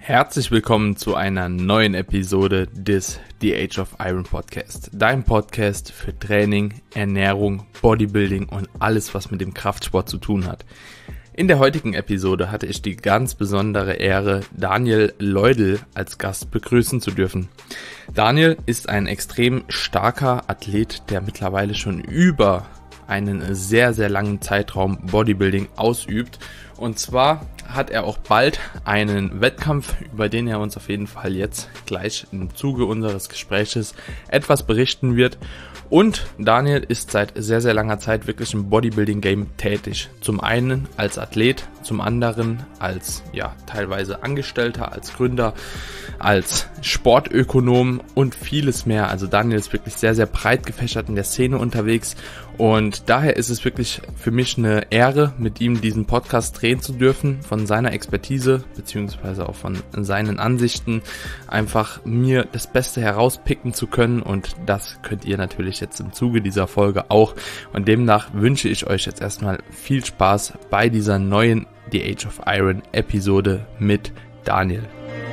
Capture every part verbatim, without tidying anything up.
Herzlich willkommen zu einer neuen Episode des The Age of Iron Podcast. Dein Podcast für Training, Ernährung, Bodybuilding und alles, was mit dem Kraftsport zu tun hat. In der heutigen Episode hatte ich die ganz besondere Ehre, Daniel Leudl als Gast begrüßen zu dürfen. Daniel ist ein extrem starker Athlet, der mittlerweile schon über einen sehr, sehr langen Zeitraum Bodybuilding ausübt. Und zwar hat er auch bald einen Wettkampf, über den er uns auf jeden Fall jetzt gleich im Zuge unseres Gespräches etwas berichten wird. Und Daniel ist seit sehr, sehr langer Zeit wirklich im Bodybuilding-Game tätig. Zum einen als Athlet, zum anderen als ja teilweise Angestellter, als Gründer, als Sportökonom und vieles mehr. Also Daniel ist wirklich sehr, sehr breit gefächert in der Szene unterwegs. Und daher ist es wirklich für mich eine Ehre, mit ihm diesen Podcast drehen zu dürfen, von seiner Expertise beziehungsweise auch von seinen Ansichten einfach mir das Beste herauspicken zu können, und das könnt ihr natürlich jetzt im Zuge dieser Folge auch, und demnach wünsche ich euch jetzt erstmal viel Spaß bei dieser neuen The Age of Iron Episode mit Daniel.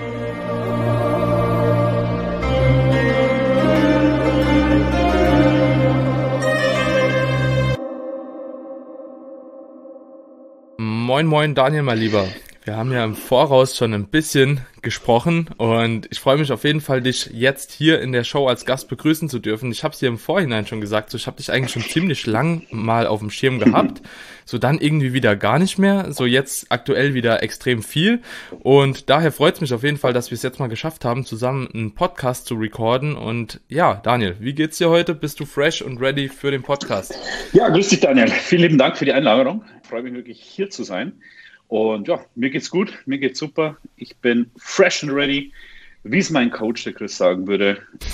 Moin moin Daniel, mein Lieber. Wir haben ja im Voraus schon ein bisschen gesprochen und ich freue mich auf jeden Fall, dich jetzt hier in der Show als Gast begrüßen zu dürfen. Ich habe es dir im Vorhinein schon gesagt, so, ich habe dich eigentlich schon ziemlich lang mal auf dem Schirm gehabt, so dann irgendwie wieder gar nicht mehr, so jetzt aktuell wieder extrem viel, und daher freut es mich auf jeden Fall, dass wir es jetzt mal geschafft haben, zusammen einen Podcast zu recorden. Und ja, Daniel, wie geht's dir heute? Bist du fresh und ready für den Podcast? Ja, grüß dich Daniel. Vielen lieben Dank für die Einladung. Ich freue mich wirklich, hier zu sein. Und ja, mir geht's gut, mir geht's super. Ich bin fresh and ready, wie es mein Coach, der Chris, sagen würde.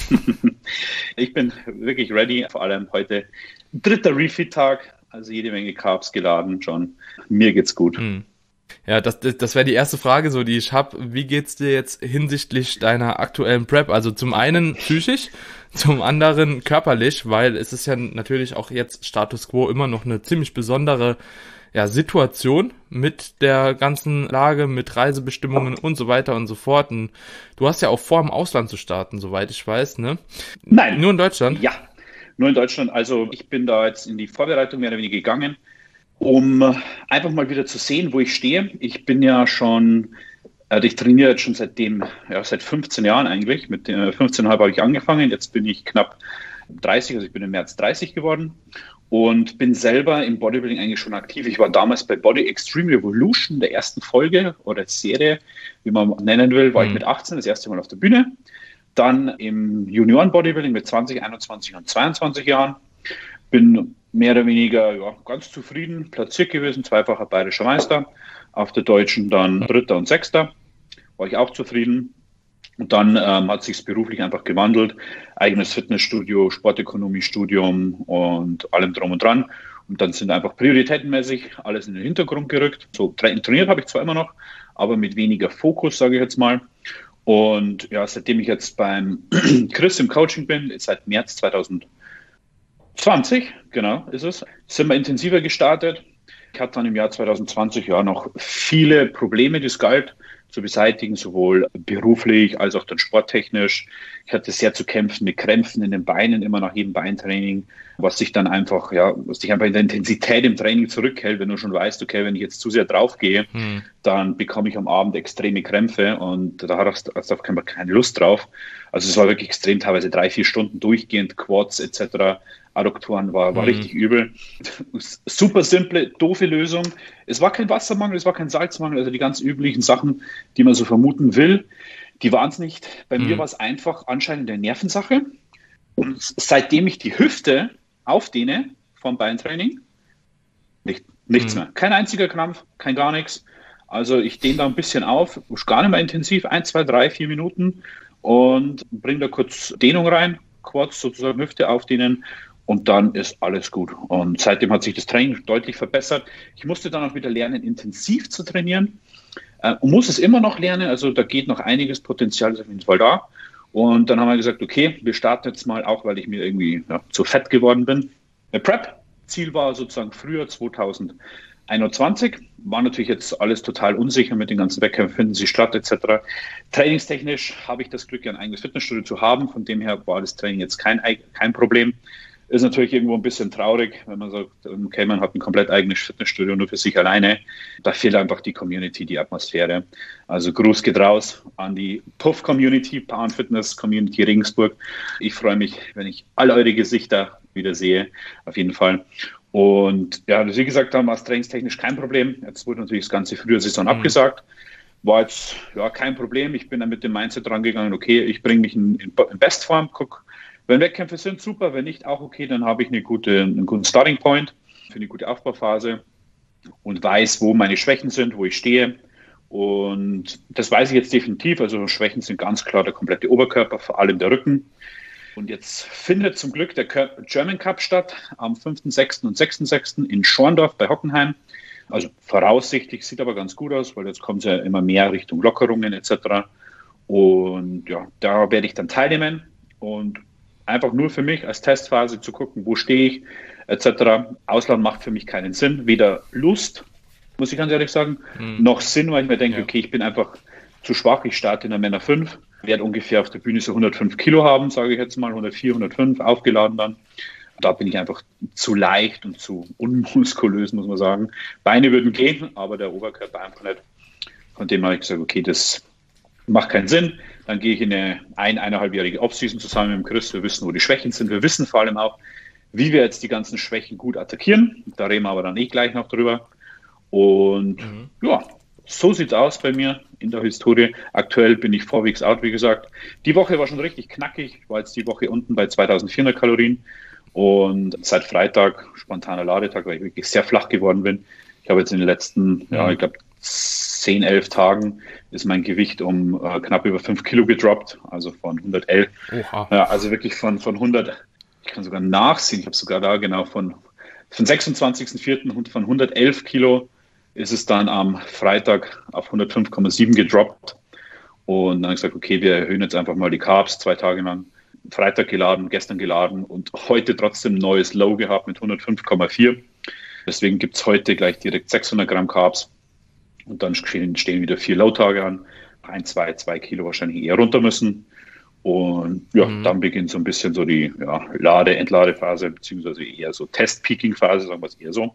Ich bin wirklich ready, vor allem heute dritter Refeed-Tag, also jede Menge Carbs geladen, John. Mir geht's gut. Hm. Ja, das, das, das wäre die erste Frage, so die ich habe. Wie geht's dir jetzt hinsichtlich deiner aktuellen Prep? Also zum einen psychisch, zum anderen körperlich, weil es ist ja natürlich auch jetzt Status Quo immer noch eine ziemlich besondere ja, Situation mit der ganzen Lage, mit Reisebestimmungen und so weiter und so fort. Und du hast ja auch vor, im Ausland zu starten, soweit ich weiß, ne? Nein. Nur in Deutschland? Ja, nur in Deutschland. Also ich bin da jetzt in die Vorbereitung mehr oder weniger gegangen, um einfach mal wieder zu sehen, wo ich stehe. Ich bin ja schon, also ich trainiere jetzt schon seitdem, ja, seit fünfzehn Jahren eigentlich. Mit fünfzehn Komma fünf habe ich angefangen. Jetzt bin ich knapp dreißig, also ich bin im März dreißig geworden. Und bin selber im Bodybuilding eigentlich schon aktiv. Ich war damals bei Body Extreme Revolution, der ersten Folge oder Serie, wie man nennen will, war mhm. ich mit achtzehn das erste Mal auf der Bühne. Dann im Junioren-Bodybuilding mit zwanzig, einundzwanzig und zweiundzwanzig Jahren. Bin mehr oder weniger ja, ganz zufrieden platziert gewesen, zweifacher bayerischer Meister. Auf der Deutschen dann Dritter und Sechster. War ich auch zufrieden. Und dann ähm, hat sich's beruflich einfach gewandelt. Eigenes Fitnessstudio, Sportökonomiestudium und allem drum und dran. Und dann sind einfach prioritätenmäßig alles in den Hintergrund gerückt. So tra- trainiert habe ich zwar immer noch, aber mit weniger Fokus, sage ich jetzt mal. Und ja, seitdem ich jetzt beim Chris im Coaching bin, seit März zwanzig zwanzig, genau ist es, sind wir intensiver gestartet. Ich hatte dann im Jahr zwanzig zwanzig ja noch viele Probleme, die es galt zu beseitigen, sowohl beruflich als auch dann sporttechnisch. Ich hatte sehr zu kämpfen mit Krämpfen in den Beinen, immer nach jedem Beintraining, was sich dann einfach, ja, was dich einfach in der Intensität im Training zurückhält, wenn du schon weißt, okay, wenn ich jetzt zu sehr draufgehe, hm. dann bekomme ich am Abend extreme Krämpfe, und da hast du auf keinen Fall keine Lust drauf. Also es war wirklich extrem, teilweise drei, vier Stunden durchgehend, Quads et cetera, Adduktoren, war, war mhm. richtig übel. Super simple, doofe Lösung. Es war kein Wassermangel, es war kein Salzmangel, also die ganz üblichen Sachen, die man so vermuten will, die waren es nicht. Bei mhm. mir war es einfach anscheinend eine Nervensache. Und seitdem ich die Hüfte aufdehne vom Beintraining, nicht, nichts mhm. mehr. Kein einziger Krampf, kein gar nichts. Also ich dehne da ein bisschen auf, gar nicht mehr intensiv, ein, zwei, drei, vier Minuten, und bringe da kurz Dehnung rein, Quads sozusagen Hüfte aufdehnen. Und dann ist alles gut. Und seitdem hat sich das Training deutlich verbessert. Ich musste dann auch wieder lernen, intensiv zu trainieren. Äh, und muss es immer noch lernen. Also da geht noch einiges, Potenzial ist auf jeden Fall da. Und dann haben wir gesagt, okay, wir starten jetzt mal, auch weil ich mir irgendwie ja, zu fett geworden bin. Eine Prep. Ziel war sozusagen früher zwanzig einundzwanzig. War natürlich jetzt alles total unsicher mit den ganzen Wettkämpfen, finden sie statt et cetera. Trainingstechnisch habe ich das Glück, ein eigenes Fitnessstudio zu haben. Von dem her war das Training jetzt kein, kein Problem. Ist natürlich irgendwo ein bisschen traurig, wenn man sagt, okay, man hat ein komplett eigenes Fitnessstudio nur für sich alleine. Da fehlt einfach die Community, die Atmosphäre. Also Gruß geht raus an die Puff-Community, Power and Fitness Community Regensburg. Ich freue mich, wenn ich all eure Gesichter wieder sehe, auf jeden Fall. Und ja, wie gesagt haben, war es trainingstechnisch kein Problem. Jetzt wurde natürlich das ganze frühe Saison mhm. abgesagt. War jetzt ja kein Problem. Ich bin dann mit dem Mindset rangegangen, okay, ich bringe mich in, in Bestform, guck. Wenn Wettkämpfe sind, super. Wenn nicht, auch okay. Dann habe ich eine gute, einen guten Starting Point für eine gute Aufbauphase und weiß, wo meine Schwächen sind, wo ich stehe. Und das weiß ich jetzt definitiv. Also Schwächen sind ganz klar der komplette Oberkörper, vor allem der Rücken. Und jetzt findet zum Glück der German Cup statt am fünften sechsten und sechsten sechsten in Schorndorf bei Hockenheim. Also voraussichtlich, sieht aber ganz gut aus, weil jetzt kommt es ja immer mehr Richtung Lockerungen et cetera. Und ja, da werde ich dann teilnehmen und einfach nur für mich als Testphase zu gucken, wo stehe ich, et cetera. Ausland macht für mich keinen Sinn. Weder Lust, muss ich ganz ehrlich sagen, hm. noch Sinn, weil ich mir denke, ja. okay, ich bin einfach zu schwach. Ich starte in der Männer fünf, werde ungefähr auf der Bühne so hundertfünf Kilo haben, sage ich jetzt mal, hundertvier, hundertfünf, aufgeladen dann. Da bin ich einfach zu leicht und zu unmuskulös, muss man sagen. Beine würden gehen, aber der Oberkörper einfach nicht. Von dem habe ich gesagt, okay, das macht keinen Sinn. Dann gehe ich in eine ein-, eineinhalbjährige Offseason zusammen mit dem Chris. Wir wissen, wo die Schwächen sind. Wir wissen vor allem auch, wie wir jetzt die ganzen Schwächen gut attackieren. Da reden wir aber dann eh gleich noch drüber. Und mhm. ja, so sieht es aus bei mir in der Historie. Aktuell bin ich four weeks out, wie gesagt. Die Woche war schon richtig knackig. Ich war jetzt die Woche unten bei zweitausendvierhundert Kalorien. Und seit Freitag, spontaner Ladetag, weil ich wirklich sehr flach geworden bin. Ich habe jetzt in den letzten, mhm. ja, ich glaube, zehn, elf Tagen ist mein Gewicht um äh, knapp über fünf Kilo gedroppt, also von hundertelf. Oha. Ja, also wirklich von, von hundert, ich kann sogar nachsehen, ich habe sogar da genau von, von sechsundzwanzigsten vierten und von hundertelf Kilo ist es dann am Freitag auf hundertfünf Komma sieben gedroppt. Und dann habe ich gesagt, okay, wir erhöhen jetzt einfach mal die Carbs zwei Tage lang. Freitag geladen, gestern geladen und heute trotzdem ein neues Low gehabt mit hundertfünf Komma vier. Deswegen gibt es heute gleich direkt sechshundert Gramm Carbs. Und dann stehen, stehen wieder vier Low-Tage an. Ein, zwei, zwei Kilo wahrscheinlich eher runter müssen. Und ja, mhm. dann beginnt so ein bisschen so die ja, Lade-, Entladephase, beziehungsweise eher so Test-Peaking-Phase, sagen wir es eher so.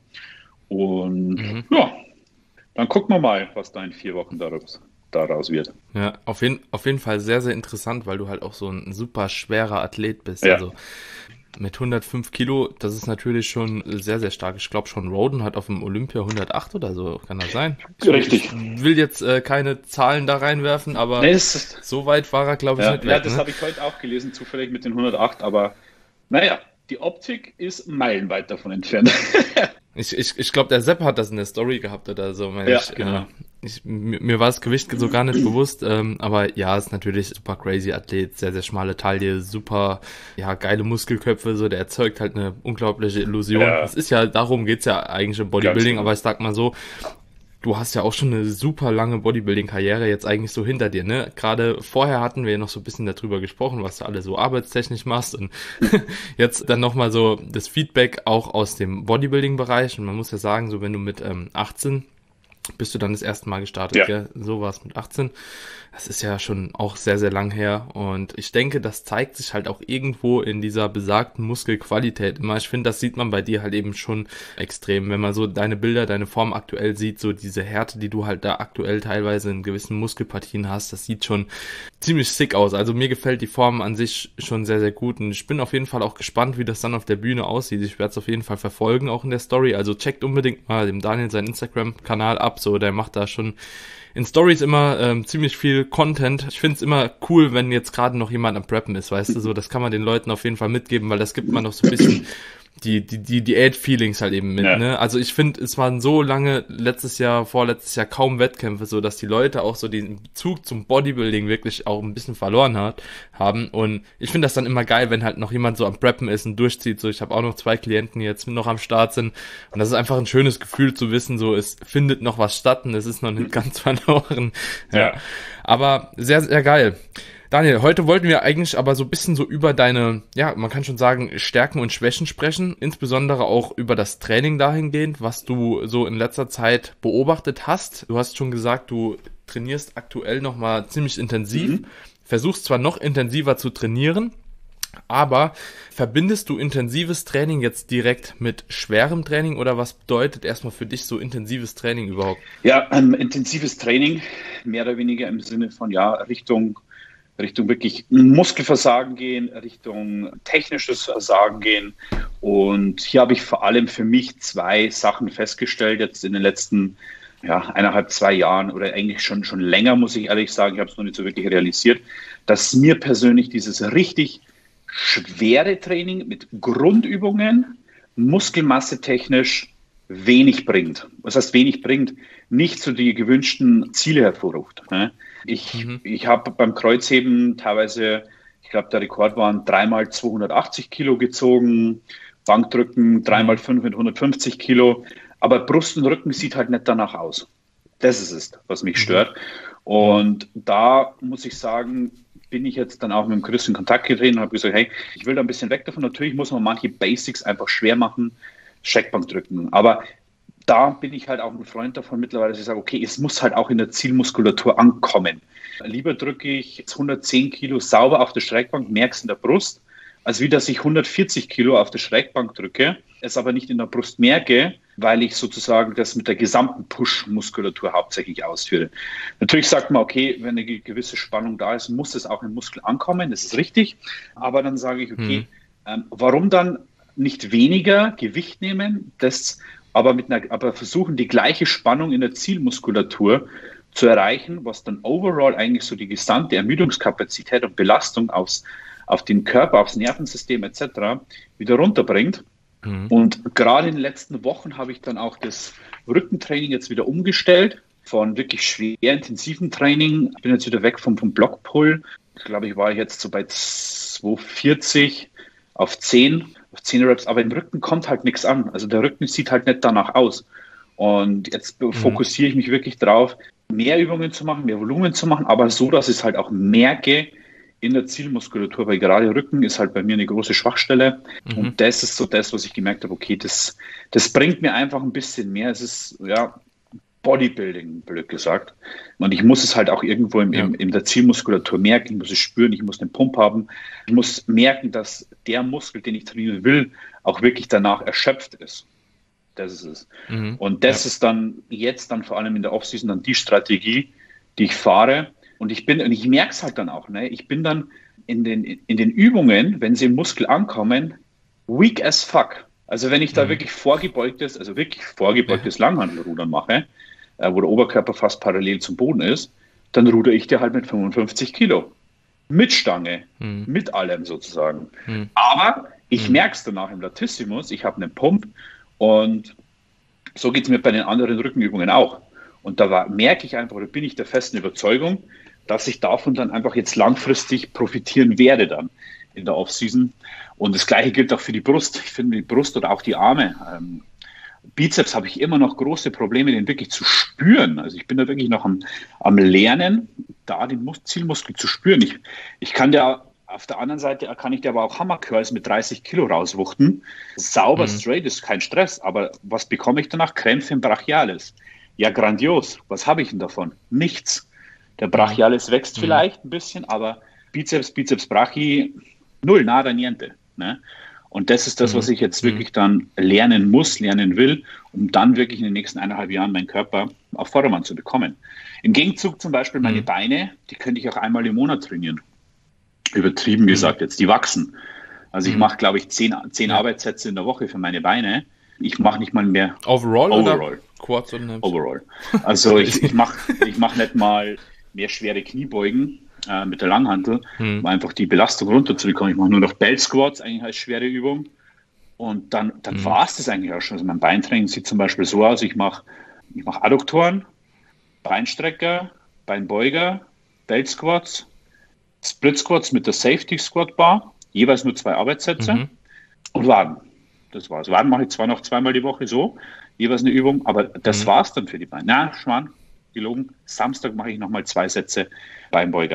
Und mhm. ja, dann gucken wir mal, was da in vier Wochen daraus, daraus wird. Ja, auf jeden, auf jeden Fall sehr, sehr interessant, weil du halt auch so ein super schwerer Athlet bist. Ja. Also mit hundertfünf Kilo, das ist natürlich schon sehr, sehr stark. Ich glaube schon, Roden hat auf dem Olympia hundertacht oder so, kann das sein? Ich, Richtig. Ich will jetzt äh, keine Zahlen da reinwerfen, aber nee, so weit war er, glaube ich, ja, nicht weg. Ja, das ne? habe ich heute auch gelesen, zufällig mit den hundertacht, aber naja, die Optik ist meilenweit davon entfernt. Ich, ich, ich glaube, der Sepp hat das in der Story gehabt oder so. Ja, ich, genau. Äh, ich, mir, mir war das Gewicht so gar nicht bewusst, ähm, aber ja, ist natürlich super crazy Athlet, sehr, sehr schmale Taille, super, ja, geile Muskelköpfe, so, der erzeugt halt eine unglaubliche Illusion. Ja. Es ist ja, darum geht's ja eigentlich im Bodybuilding, genau. aber ich sag mal so, du hast ja auch schon eine super lange Bodybuilding-Karriere jetzt eigentlich so hinter dir, ne? Gerade vorher hatten wir ja noch so ein bisschen darüber gesprochen, was du alle so arbeitstechnisch machst und jetzt dann nochmal so das Feedback auch aus dem Bodybuilding-Bereich und man muss ja sagen, so wenn du mit ähm, achtzehn bist du dann das erste Mal gestartet, ja. gell? So war es mit achtzehn. Das ist ja schon auch sehr, sehr lang her und ich denke, das zeigt sich halt auch irgendwo in dieser besagten Muskelqualität immer. Ich finde, das sieht man bei dir halt eben schon extrem, wenn man so deine Bilder, deine Form aktuell sieht, so diese Härte, die du halt da aktuell teilweise in gewissen Muskelpartien hast, das sieht schon ziemlich sick aus. Also mir gefällt die Form an sich schon sehr, sehr gut und ich bin auf jeden Fall auch gespannt, wie das dann auf der Bühne aussieht. Ich werde es auf jeden Fall verfolgen, auch in der Story, also checkt unbedingt mal dem Daniel seinen Instagram-Kanal ab, so, der macht da schon in Stories immer ähm, ziemlich viel Content. Ich finde es immer cool, wenn jetzt gerade noch jemand am Preppen ist, weißt du, so, das kann man den Leuten auf jeden Fall mitgeben, weil das gibt man noch so ein bisschen die die die Diät-Feelings halt eben mit, ja. ne? Also ich finde, es waren so lange letztes Jahr, vorletztes Jahr kaum Wettkämpfe, so dass die Leute auch so den Bezug zum Bodybuilding wirklich auch ein bisschen verloren hat, haben und ich finde das dann immer geil, wenn halt noch jemand so am Preppen ist und durchzieht, so ich habe auch noch zwei Klienten, die jetzt noch am Start sind und das ist einfach ein schönes Gefühl zu wissen, so es findet noch was statt und es ist noch nicht ganz verloren. Ja. ja. Aber sehr, sehr geil. Daniel, heute wollten wir eigentlich aber so ein bisschen so über deine, ja, man kann schon sagen, Stärken und Schwächen sprechen, insbesondere auch über das Training dahingehend, was du so in letzter Zeit beobachtet hast. Du hast schon gesagt, du trainierst aktuell nochmal ziemlich intensiv, mhm. versuchst zwar noch intensiver zu trainieren, aber verbindest du intensives Training jetzt direkt mit schwerem Training oder was bedeutet erstmal für dich so intensives Training überhaupt? Ja, ähm, intensives Training, mehr oder weniger im Sinne von, ja, Richtung, Richtung wirklich Muskelversagen gehen, Richtung technisches Versagen gehen. Und hier habe ich vor allem für mich zwei Sachen festgestellt, jetzt in den letzten ja, eineinhalb, zwei Jahren oder eigentlich schon, schon länger, muss ich ehrlich sagen, ich habe es noch nicht so wirklich realisiert, dass mir persönlich dieses richtig schwere Training mit Grundübungen, Muskelmasse technisch wenig bringt. Was heißt wenig bringt? Nicht so die gewünschten Ziele hervorruft. Ich, mhm. ich habe beim Kreuzheben teilweise, ich glaube, der Rekord waren dreimal zweihundertachtzig Kilo gezogen, Bankdrücken dreimal fünf mit hundertfünfzig Kilo, aber Brust und Rücken sieht halt nicht danach aus. Das ist es, was mich stört. Und da muss ich sagen, bin ich jetzt dann auch mit dem Chris in Kontakt getreten und habe gesagt, hey, ich will da ein bisschen weg davon. Natürlich muss man manche Basics einfach schwer machen, Streckbank drücken. Aber da bin ich halt auch ein Freund davon mittlerweile, dass ich sage, okay, es muss halt auch in der Zielmuskulatur ankommen. Lieber drücke ich hundertzehn Kilo sauber auf der Streckbank, merk's in der Brust, als wie dass ich hundertvierzig Kilo auf der Streckbank drücke, es aber nicht in der Brust merke, weil ich sozusagen das mit der gesamten Push-Muskulatur hauptsächlich ausführe. Natürlich sagt man, okay, wenn eine gewisse Spannung da ist, muss es auch im Muskel ankommen, das ist richtig. Aber dann sage ich, okay, hm. ähm, warum dann nicht weniger Gewicht nehmen, das aber, mit einer, aber versuchen, die gleiche Spannung in der Zielmuskulatur zu erreichen, was dann overall eigentlich so die gesamte Ermüdungskapazität und Belastung aufs, auf den Körper, aufs Nervensystem et cetera wieder runterbringt. Mhm. Und gerade in den letzten Wochen habe ich dann auch das Rückentraining jetzt wieder umgestellt, von wirklich schwer intensiven Training. Ich bin jetzt wieder weg vom, vom Blockpull. Ich glaube, ich war jetzt so bei zweihundertvierzig auf zehn, auf zehn Reps, aber im Rücken kommt halt nichts an. Also der Rücken sieht halt nicht danach aus. Und jetzt mhm. fokussiere ich mich wirklich drauf, mehr Übungen zu machen, mehr Volumen zu machen, aber so, dass ich es halt auch merke in der Zielmuskulatur, weil gerade Rücken ist halt bei mir eine große Schwachstelle. Mhm. Und das ist so das, was ich gemerkt habe, okay, das, das bringt mir einfach ein bisschen mehr. Es ist, ja, Bodybuilding, blöd gesagt. Und ich muss es halt auch irgendwo im, ja. im, in der Zielmuskulatur merken, ich muss es spüren, ich muss den Pump haben. Ich muss merken, dass der Muskel, den ich trainieren will, auch wirklich danach erschöpft ist. Das ist es. Mhm. Und das ja. ist dann jetzt dann vor allem in der Offseason dann die Strategie, die ich fahre. Und ich bin, und ich merke es halt dann auch, ne? Ich bin dann in den, in den Übungen, wenn sie im Muskel ankommen, weak as fuck. Also wenn ich da mhm. wirklich vorgebeugtes, also wirklich vorgebeugtes ja. Langhantelrudern mache, äh, wo der Oberkörper fast parallel zum Boden ist, dann rudere ich dir halt mit fünfundfünfzig Kilo. Mit Stange, mhm. mit allem sozusagen. Mhm. Aber ich mhm. merke es danach im Latissimus, ich habe einen Pump und so geht es mir bei den anderen Rückenübungen auch. Und da war, merke ich einfach, oder bin ich der festen Überzeugung, dass ich davon dann einfach jetzt langfristig profitieren werde dann in der Offseason. Und das Gleiche gilt auch für die Brust. Ich finde die Brust oder auch die Arme. Ähm, Bizeps habe ich immer noch große Probleme, den wirklich zu spüren. Also ich bin da wirklich noch am, am Lernen, da den Mus- Zielmuskel zu spüren. Ich, ich kann ja auf der anderen Seite, kann ich dir aber auch Hammercurls mit dreißig Kilo rauswuchten. Sauber, mhm. straight ist kein Stress. Aber was bekomme ich danach? Krämpfe im Brachialis. Ja, grandios. Was habe ich denn davon? Nichts. Der Brachialis wächst mhm. vielleicht ein bisschen, aber Bizeps, Bizeps, Brachi, null, nada, niente. Ne? Und das ist das, mhm. was ich jetzt wirklich dann lernen muss, lernen will, um dann wirklich in den nächsten eineinhalb Jahren meinen Körper auf Vordermann zu bekommen. Im Gegenzug zum Beispiel meine mhm. Beine, die könnte ich auch einmal im Monat trainieren. Übertrieben gesagt jetzt, die wachsen. Also ich mhm. mache, glaube ich, zehn, zehn ja. Arbeitssätze in der Woche für meine Beine. Ich mache nicht mal mehr Overall, Overall. Oder Quads und Nips? Overall. Also ich, ich mache ich mach nicht mal mehr schwere Kniebeugen äh, mit der Langhantel, hm. um einfach die Belastung runterzubekommen. Ich mache nur noch Belt Squats eigentlich als schwere Übung. Und dann, dann hm. war es das eigentlich auch schon. Also mein Beintraining sieht zum Beispiel so aus, ich mache ich mach Adduktoren, Beinstrecker, Beinbeuger, Belt Squats, Split Squats mit der Safety Squat Bar, jeweils nur zwei Arbeitssätze mhm. und Waden. Das war's. Waden mache ich zwar noch zweimal die Woche so, jeweils eine Übung, aber das mhm. war's dann für die Beine. Na, Schwan, gelogen, Samstag mache ich nochmal zwei Sätze Beinbeuger.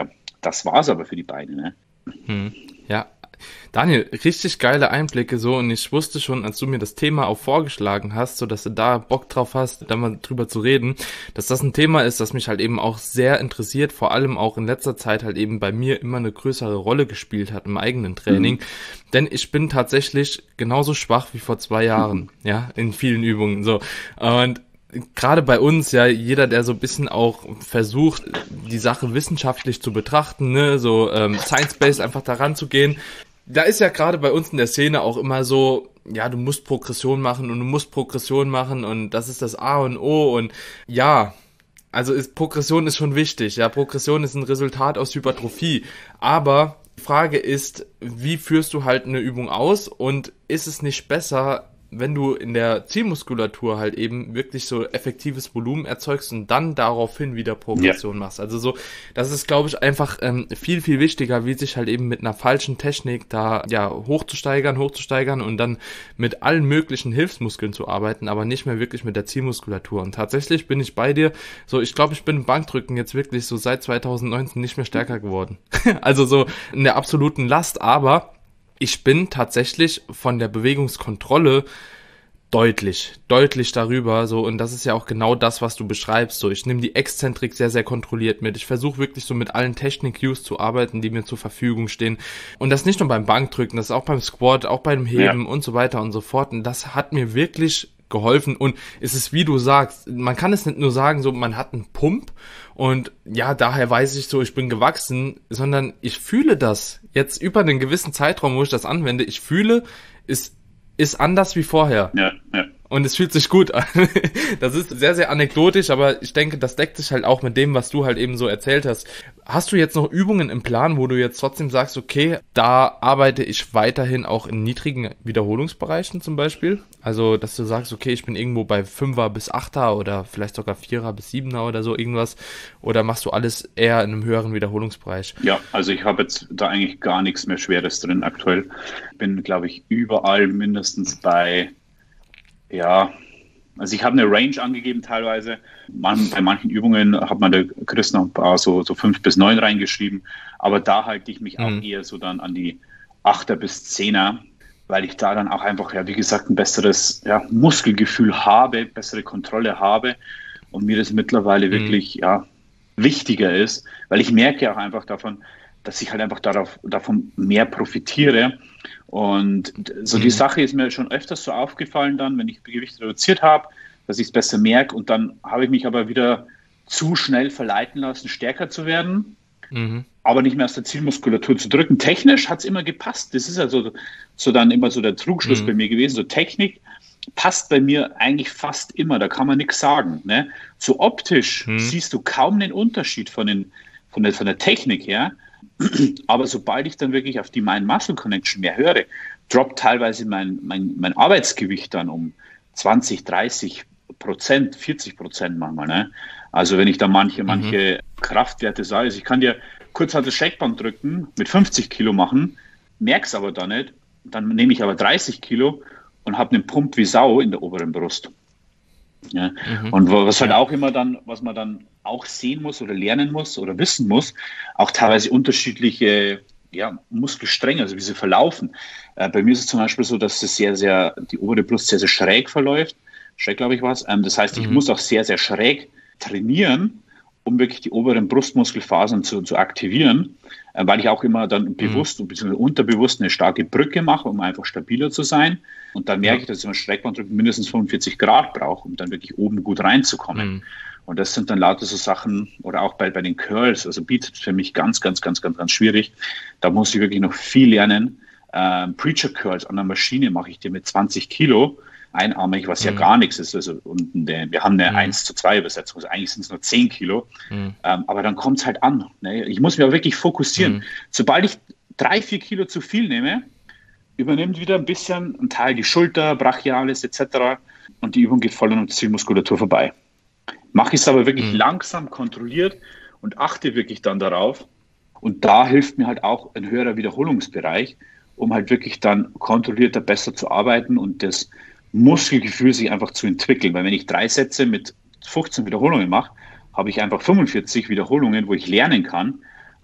das war es aber für die Beine. Ne? Hm. Ja, Daniel, richtig geile Einblicke so, und ich wusste schon, als du mir das Thema auch vorgeschlagen hast, so dass du da Bock drauf hast, da mal drüber zu reden, dass das ein Thema ist, das mich halt eben auch sehr interessiert, vor allem auch in letzter Zeit halt eben bei mir immer eine größere Rolle gespielt hat im eigenen Training, mhm. denn ich bin tatsächlich genauso schwach wie vor zwei Jahren, mhm. ja, in vielen Übungen, so, und gerade bei uns, ja, jeder, der so ein bisschen auch versucht, die Sache wissenschaftlich zu betrachten, ne, so ähm, Science-Based einfach daran zu gehen, da ist ja gerade bei uns in der Szene auch immer so, ja, du musst Progression machen und du musst Progression machen und das ist das A und O und ja, also ist, Progression ist schon wichtig, ja, Progression ist ein Resultat aus Hypertrophie, aber die Frage ist, wie führst du halt eine Übung aus und ist es nicht besser, wenn du in der Zielmuskulatur halt eben wirklich so effektives Volumen erzeugst und dann daraufhin wieder Progression ja. machst. Also so, das ist, glaube ich, einfach ähm, viel, viel wichtiger, wie sich halt eben mit einer falschen Technik da ja hochzusteigern, hochzusteigern und dann mit allen möglichen Hilfsmuskeln zu arbeiten, aber nicht mehr wirklich mit der Zielmuskulatur. Und tatsächlich bin ich bei dir, so ich glaube, ich bin im Bankdrücken jetzt wirklich so seit zwanzig neunzehn nicht mehr stärker geworden. Also so in der absoluten Last, aber ich bin tatsächlich von der Bewegungskontrolle deutlich, deutlich darüber, so, und das ist ja auch genau das, was du beschreibst, so, ich nehme die Exzentrik sehr, sehr kontrolliert mit, ich versuche wirklich so mit allen Technik-Cues zu arbeiten, die mir zur Verfügung stehen, und das nicht nur beim Bankdrücken, das ist auch beim Squat, auch beim Heben ja. und so weiter und so fort, und das hat mir wirklich geholfen, und es ist, wie du sagst, man kann es nicht nur sagen, so, man hat einen Pump, und ja, daher weiß ich so, ich bin gewachsen, sondern ich fühle das jetzt über einen gewissen Zeitraum, wo ich das anwende, ich fühle, es ist anders wie vorher. Ja, ja. Und es fühlt sich gut an. Das ist sehr, sehr anekdotisch, aber ich denke, das deckt sich halt auch mit dem, was du halt eben so erzählt hast. Hast du jetzt noch Übungen im Plan, wo du jetzt trotzdem sagst, okay, da arbeite ich weiterhin auch in niedrigen Wiederholungsbereichen zum Beispiel? Also, dass du sagst, okay, ich bin irgendwo bei Fünfer bis Achter oder vielleicht sogar Vierer bis Siebener oder so irgendwas. Oder machst du alles eher in einem höheren Wiederholungsbereich? Ja, also ich habe jetzt da eigentlich gar nichts mehr Schweres drin aktuell. Bin, glaube ich, überall mindestens bei... Ja, also ich habe eine Range angegeben teilweise. Man, bei manchen Übungen hat man der Chris noch ein paar so, so fünf bis neun reingeschrieben. Aber da halte ich mich mhm. auch eher so dann an die Achter bis Zehner, weil ich da dann auch einfach, ja, wie gesagt, ein besseres ja, Muskelgefühl habe, bessere Kontrolle habe und mir das mittlerweile mhm. wirklich ja, wichtiger ist, weil ich merke auch einfach davon, dass ich halt einfach darauf, davon mehr profitiere. Und so die mhm. Sache ist mir schon öfters so aufgefallen dann, wenn ich Gewicht reduziert habe, dass ich es besser merke, und dann habe ich mich aber wieder zu schnell verleiten lassen, stärker zu werden, mhm. aber nicht mehr aus der Zielmuskulatur zu drücken. Technisch hat es immer gepasst. Das ist also so dann immer so der Trugschluss mhm. bei mir gewesen. So Technik passt bei mir eigentlich fast immer, da kann man nichts sagen. Ne? So optisch mhm. siehst du kaum den Unterschied von, den, von, der, von der Technik her. Aber sobald ich dann wirklich auf die Mind-Muscle-Connection mehr höre, droppt teilweise mein, mein, mein Arbeitsgewicht dann um zwanzig, dreißig Prozent, vierzig Prozent manchmal. Ne? Also wenn ich da manche, mhm. manche Kraftwerte sage, also ich kann dir kurz halt das Schrägband drücken, mit fünfzig Kilo machen, merke es aber da nicht, dann nehme ich aber dreißig Kilo und habe einen Pump wie Sau in der oberen Brust. Ja. Mhm. Und was halt auch immer dann, was man dann auch sehen muss oder lernen muss oder wissen muss, auch teilweise unterschiedliche ja, Muskelstränge, also wie sie verlaufen. Äh, bei mir ist es zum Beispiel so, dass es sehr, sehr, die obere Brust sehr, sehr schräg verläuft. Schräg, glaube ich, war es. Ähm, das heißt, ich mhm. muss auch sehr, sehr schräg trainieren, um wirklich die oberen Brustmuskelfasern zu, zu aktivieren, äh, weil ich auch immer dann bewusst mhm. bzw. unterbewusst eine starke Brücke mache, um einfach stabiler zu sein. Und dann merke ja. ich, dass ich im Schrägbandrücken mindestens fünfundvierzig Grad brauche, um dann wirklich oben gut reinzukommen. Mhm. Und das sind dann lauter so Sachen, oder auch bei, bei den Curls, also Bizeps für mich ganz, ganz, ganz, ganz, ganz schwierig. Da muss ich wirklich noch viel lernen. Ähm, Preacher Curls an der Maschine mache ich dir mit zwanzig Kilo einarmig, was mhm. ja gar nichts ist. Also, und der, wir haben eine mhm. eins zu zwei Übersetzung, also eigentlich sind es nur zehn Kilo. Mhm. Ähm, aber dann kommt es halt an. Ne? Ich muss mich auch wirklich fokussieren. Mhm. Sobald ich drei, vier Kilo zu viel nehme, übernimmt wieder ein bisschen ein Teil die Schulter, Brachialis et cetera. Und die Übung geht voll an der Zielmuskulatur vorbei. Mache ich es aber wirklich mhm. langsam, kontrolliert und achte wirklich dann darauf. Und da hilft mir halt auch ein höherer Wiederholungsbereich, um halt wirklich dann kontrollierter besser zu arbeiten und das Muskelgefühl sich einfach zu entwickeln. Weil wenn ich drei Sätze mit fünfzehn Wiederholungen mache, habe ich einfach fünfundvierzig Wiederholungen, wo ich lernen kann,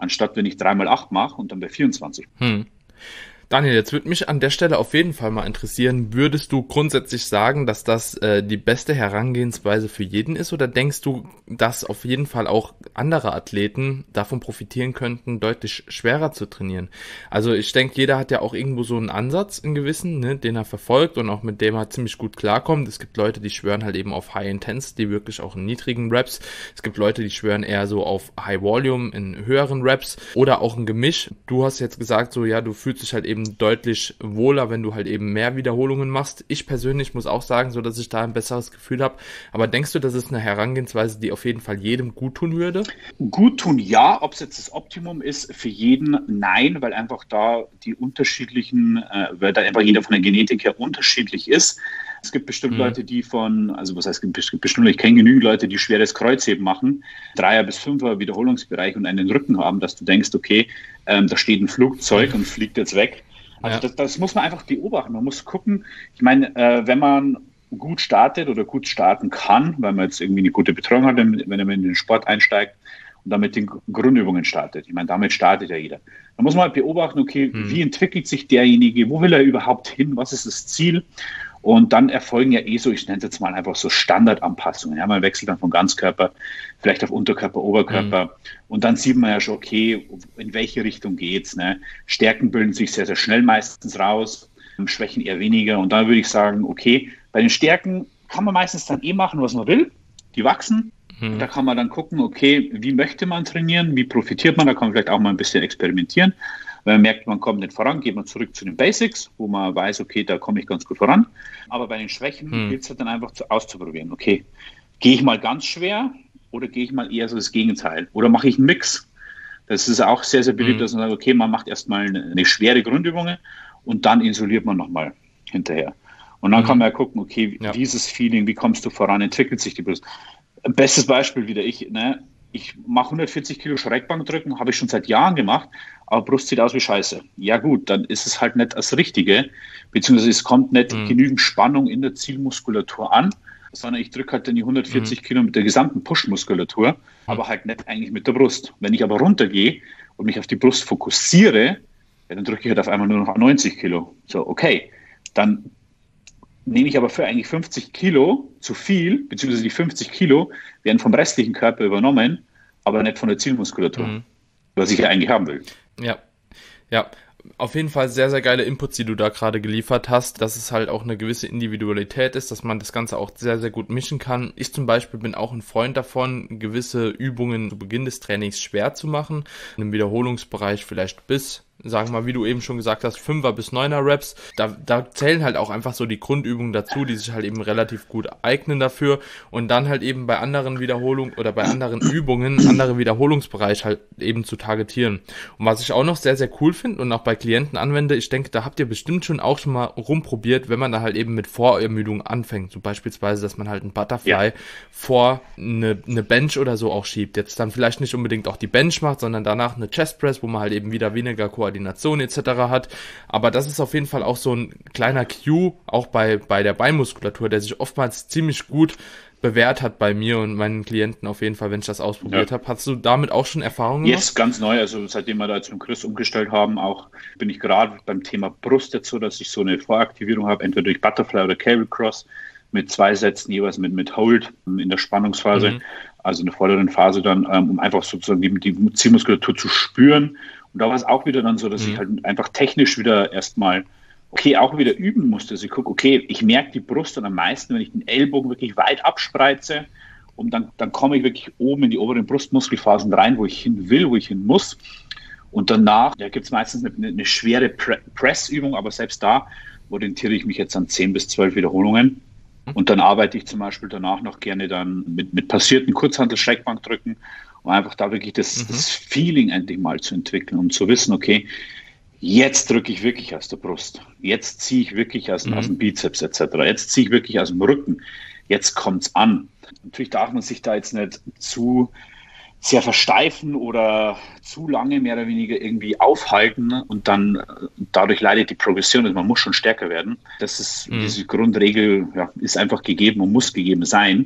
anstatt wenn ich drei mal acht mache und dann bei vierundzwanzig. Hm. Daniel, jetzt würde mich an der Stelle auf jeden Fall mal interessieren, würdest du grundsätzlich sagen, dass das äh, die beste Herangehensweise für jeden ist, oder denkst du, dass auf jeden Fall auch andere Athleten davon profitieren könnten, deutlich schwerer zu trainieren? Also ich denke, jeder hat ja auch irgendwo so einen Ansatz in gewissen, ne, den er verfolgt und auch mit dem er ziemlich gut klarkommt. Es gibt Leute, die schwören halt eben auf High Intense, die wirklich auch in niedrigen Reps. Es gibt Leute, die schwören eher so auf High Volume in höheren Reps oder auch ein Gemisch. Du hast jetzt gesagt, so ja, du fühlst dich halt eben deutlich wohler, wenn du halt eben mehr Wiederholungen machst. Ich persönlich muss auch sagen, so dass ich da ein besseres Gefühl habe. Aber denkst du, das ist eine Herangehensweise, die auf jeden Fall jedem gut tun würde? Gut tun, ja. Ob es jetzt das Optimum ist, für jeden, nein, weil einfach da die unterschiedlichen, äh, weil da einfach jeder von der Genetik her unterschiedlich ist. Es gibt bestimmt mhm. Leute, die von, also was heißt, es gibt bestimmt, ich kenne genügend Leute, die schweres Kreuzheben machen, Dreier- bis Fünfer Wiederholungsbereich und einen Rücken haben, dass du denkst, okay, ähm, da steht ein Flugzeug mhm. und fliegt jetzt weg. Also ja. das, das muss man einfach beobachten. Man muss gucken, ich meine, äh, wenn man gut startet oder gut starten kann, weil man jetzt irgendwie eine gute Betreuung hat, wenn, wenn man in den Sport einsteigt und dann mit den Grundübungen startet. Ich meine, damit startet ja jeder. Da muss man halt beobachten, okay, hm. wie entwickelt sich derjenige, wo will er überhaupt hin, was ist das Ziel? Und dann erfolgen ja eh so, ich nenne es jetzt mal einfach so Standardanpassungen. Ja, man wechselt dann von Ganzkörper, vielleicht auf Unterkörper, Oberkörper. Mhm. Und dann sieht man ja schon, okay, in welche Richtung geht's. Ne? Stärken bilden sich sehr, sehr schnell meistens raus, Schwächen eher weniger. Und dann würde ich sagen, okay, bei den Stärken kann man meistens dann eh machen, was man will. Die wachsen. Mhm. Da kann man dann gucken, okay, wie möchte man trainieren, wie profitiert man. Da kann man vielleicht auch mal ein bisschen experimentieren. Wenn man merkt, man kommt nicht voran, geht man zurück zu den Basics, wo man weiß, okay, da komme ich ganz gut voran. Aber bei den Schwächen hm. gilt es halt dann einfach zu, auszuprobieren. Okay, gehe ich mal ganz schwer oder gehe ich mal eher so das Gegenteil? Oder mache ich einen Mix? Das ist auch sehr, sehr beliebt, hm. dass man sagt, okay, man macht erstmal eine, eine schwere Grundübung und dann isoliert man nochmal hinterher. Und dann hm. kann man ja gucken, okay, ja. dieses Feeling, wie kommst du voran, entwickelt sich die Brust? Bestes Beispiel wieder ich, ne? Ich mache hundertvierzig Kilo Schrägbankdrücken, habe ich schon seit Jahren gemacht, aber Brust sieht aus wie Scheiße. Ja gut, dann ist es halt nicht das Richtige, beziehungsweise es kommt nicht mhm. genügend Spannung in der Zielmuskulatur an, sondern ich drücke halt dann die hundertvierzig mhm. Kilo mit der gesamten Push-Muskulatur, mhm. aber halt nicht eigentlich mit der Brust. Wenn ich aber runtergehe und mich auf die Brust fokussiere, ja, dann drücke ich halt auf einmal nur noch neunzig Kilo. So, okay, dann nehme ich aber für eigentlich fünfzig Kilo zu viel, beziehungsweise die fünfzig Kilo werden vom restlichen Körper übernommen, aber nicht von der Zielmuskulatur, mhm. was ich ja eigentlich haben will. Ja, ja. Auf jeden Fall sehr, sehr geile Inputs, die du da gerade geliefert hast, dass es halt auch eine gewisse Individualität ist, dass man das Ganze auch sehr, sehr gut mischen kann. Ich zum Beispiel bin auch ein Freund davon, gewisse Übungen zu Beginn des Trainings schwer zu machen, im Wiederholungsbereich vielleicht bis, sagen wir mal, wie du eben schon gesagt hast, fünfer bis neuner Reps. Da, da zählen halt auch einfach so die Grundübungen dazu, die sich halt eben relativ gut eignen dafür, und dann halt eben bei anderen Wiederholungen oder bei anderen Übungen, andere Wiederholungsbereich halt eben zu targetieren. Und was ich auch noch sehr, sehr cool finde und auch bei Klienten anwende, ich denke, da habt ihr bestimmt schon auch schon mal rumprobiert, wenn man da halt eben mit Vorermüdung anfängt. So beispielsweise, dass man halt ein Butterfly ja. vor eine, eine Bench oder so auch schiebt. Jetzt dann vielleicht nicht unbedingt auch die Bench macht, sondern danach eine Chest Press, wo man halt eben wieder weniger Koordination et cetera hat. Aber das ist auf jeden Fall auch so ein kleiner Cue, auch bei, bei der Beinmuskulatur, der sich oftmals ziemlich gut bewährt hat bei mir und meinen Klienten auf jeden Fall, wenn ich das ausprobiert ja. habe. Hast du damit auch schon Erfahrungen gemacht? Jetzt ganz neu, also seitdem wir da jetzt mit Chris umgestellt haben, auch bin ich gerade beim Thema Brust jetzt so, dass ich so eine Voraktivierung habe, entweder durch Butterfly oder Cable Cross, mit zwei Sätzen jeweils mit, mit Hold in der Spannungsphase, mhm. also in der vorderen Phase dann, um einfach sozusagen die, die Zielmuskulatur zu spüren. Und da war es auch wieder dann so, dass mhm. ich halt einfach technisch wieder erstmal okay, auch wieder üben musste. Also ich gucke, okay, ich merke die Brust dann am meisten, wenn ich den Ellbogen wirklich weit abspreize, und dann, dann komme ich wirklich oben in die oberen Brustmuskelphasen rein, wo ich hin will, wo ich hin muss. Und danach, da gibt es meistens eine, eine schwere Pre- Pressübung, aber selbst da orientiere ich mich jetzt an zehn bis zwölf Wiederholungen. Und dann arbeite ich zum Beispiel danach noch gerne dann mit, mit passierten Kurzhantel-Schrägbankdrücken, um einfach da wirklich das, mhm. das Feeling endlich mal zu entwickeln, um zu wissen, okay, jetzt drücke ich wirklich aus der Brust. Jetzt ziehe ich wirklich aus, mhm. aus dem Bizeps et cetera. Jetzt ziehe ich wirklich aus dem Rücken. Jetzt kommt es an. Natürlich darf man sich da jetzt nicht zu sehr versteifen oder zu lange mehr oder weniger irgendwie aufhalten, und dann dadurch leidet die Progression. Also man muss schon stärker werden. Das ist mhm. diese Grundregel, ja, ist einfach gegeben und muss gegeben sein.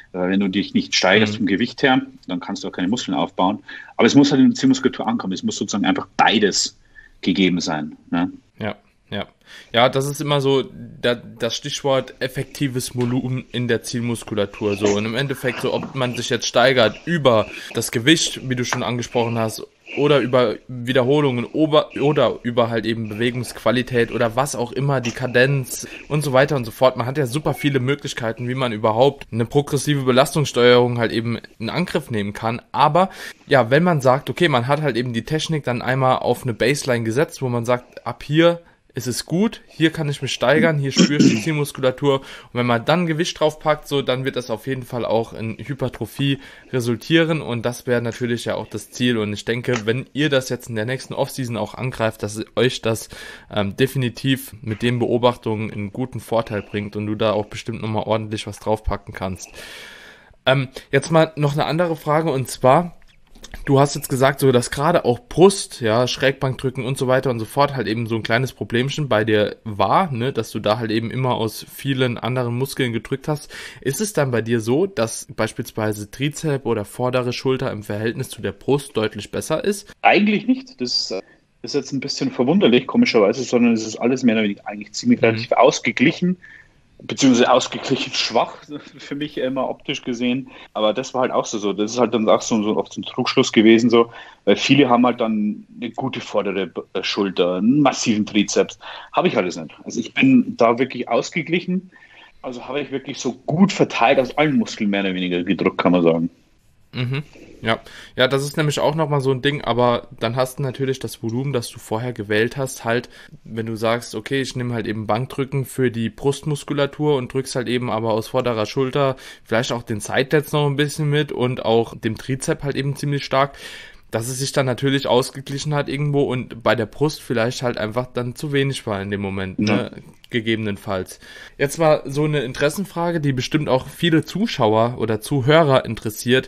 Wenn du dich nicht steigerst mhm. vom Gewicht her, dann kannst du auch keine Muskeln aufbauen. Aber es muss halt in der Zielmuskulatur ankommen. Es muss sozusagen einfach beides gegeben sein. Ne? Ja, ja. Ja, das ist immer so da, das Stichwort effektives Volumen in der Zielmuskulatur. So. Und im Endeffekt, so ob man sich jetzt steigert über das Gewicht, wie du schon angesprochen hast, oder über Wiederholungen oder, oder über halt eben Bewegungsqualität oder was auch immer, die Kadenz und so weiter und so fort. Man hat ja super viele Möglichkeiten, wie man überhaupt eine progressive Belastungssteuerung halt eben in Angriff nehmen kann. Aber ja, wenn man sagt, okay, man hat halt eben die Technik dann einmal auf eine Baseline gesetzt, wo man sagt, ab hier ist es gut, hier kann ich mich steigern, hier spüre ich die Zielmuskulatur und wenn man dann Gewicht draufpackt, so, dann wird das auf jeden Fall auch in Hypertrophie resultieren und das wäre natürlich ja auch das Ziel und ich denke, wenn ihr das jetzt in der nächsten Offseason auch angreift, dass euch das ähm, definitiv mit den Beobachtungen einen guten Vorteil bringt und du da auch bestimmt nochmal ordentlich was draufpacken kannst. Ähm, jetzt mal noch eine andere Frage und zwar, du hast jetzt gesagt, so dass gerade auch Brust, ja, Schrägbankdrücken und so weiter und so fort halt eben so ein kleines Problemchen bei dir war, ne, dass du da halt eben immer aus vielen anderen Muskeln gedrückt hast. Ist es dann bei dir so, dass beispielsweise Trizep oder vordere Schulter im Verhältnis zu der Brust deutlich besser ist? Eigentlich nicht. Das ist jetzt ein bisschen verwunderlich, komischerweise, sondern es ist alles mehr oder weniger eigentlich ziemlich mhm. relativ ausgeglichen. Beziehungsweise ausgeglichen schwach für mich immer optisch gesehen. Aber das war halt auch so. so. Das ist halt dann auch so, so oft so ein Trugschluss gewesen, so, weil viele haben halt dann eine gute vordere Schulter, einen massiven Trizeps. Habe ich alles nicht. Also ich bin da wirklich ausgeglichen. Also habe ich wirklich so gut verteilt aus allen Muskeln mehr oder weniger gedrückt, kann man sagen. Mhm. Ja, ja, das ist nämlich auch nochmal so ein Ding, aber dann hast du natürlich das Volumen, das du vorher gewählt hast, halt, wenn du sagst, okay, ich nehme halt eben Bankdrücken für die Brustmuskulatur und drückst halt eben aber aus vorderer Schulter vielleicht auch den Side-Deads noch ein bisschen mit und auch dem Trizep halt eben ziemlich stark, dass es sich dann natürlich ausgeglichen hat irgendwo und bei der Brust vielleicht halt einfach dann zu wenig war in dem Moment, ne? Ja. Gegebenenfalls. Jetzt mal so eine Interessenfrage, die bestimmt auch viele Zuschauer oder Zuhörer interessiert.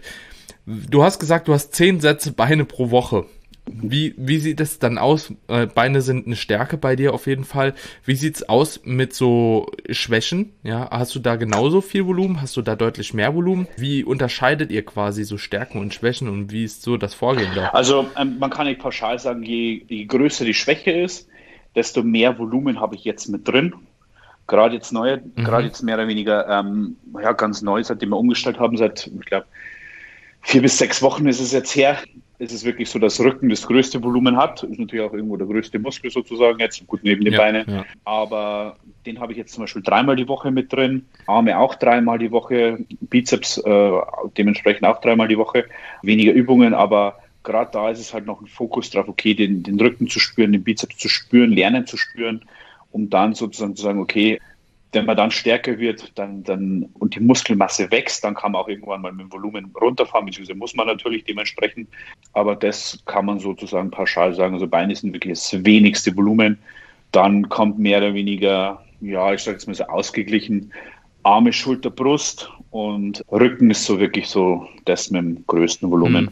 Du hast gesagt, du hast zehn Sätze Beine pro Woche. Wie, wie sieht es dann aus? Äh, Beine sind eine Stärke bei dir auf jeden Fall. Wie sieht's aus mit so Schwächen? Ja, hast du da genauso viel Volumen? Hast du da deutlich mehr Volumen? Wie unterscheidet ihr quasi so Stärken und Schwächen und wie ist so das Vorgehen da? Also ähm, man kann nicht pauschal sagen, je, je größer die Schwäche ist, desto mehr Volumen habe ich jetzt mit drin. Gerade jetzt neu, mhm. gerade jetzt mehr oder weniger ähm, ja, ganz neu, seitdem wir umgestellt haben, seit, ich glaube, vier bis sechs Wochen ist es jetzt her. Es ist wirklich so, dass Rücken das größte Volumen hat. Ist natürlich auch irgendwo der größte Muskel sozusagen jetzt, gut neben den ja, Beinen. Ja. Aber den habe ich jetzt zum Beispiel dreimal die Woche mit drin. Arme auch dreimal die Woche. Bizeps äh, dementsprechend auch dreimal die Woche. Weniger Übungen, aber gerade da ist es halt noch ein Fokus drauf, okay, den, den Rücken zu spüren, den Bizeps zu spüren, lernen zu spüren, um dann sozusagen zu sagen, okay, wenn man dann stärker wird dann, dann und die Muskelmasse wächst, dann kann man auch irgendwann mal mit dem Volumen runterfahren, beziehungsweise muss man natürlich dementsprechend. Aber das kann man sozusagen pauschal sagen. Also Beine sind wirklich das wenigste Volumen. Dann kommt mehr oder weniger, ja, ich sage jetzt mal so ausgeglichen, Arme, Schulter, Brust und Rücken ist so wirklich so das mit dem größten Volumen.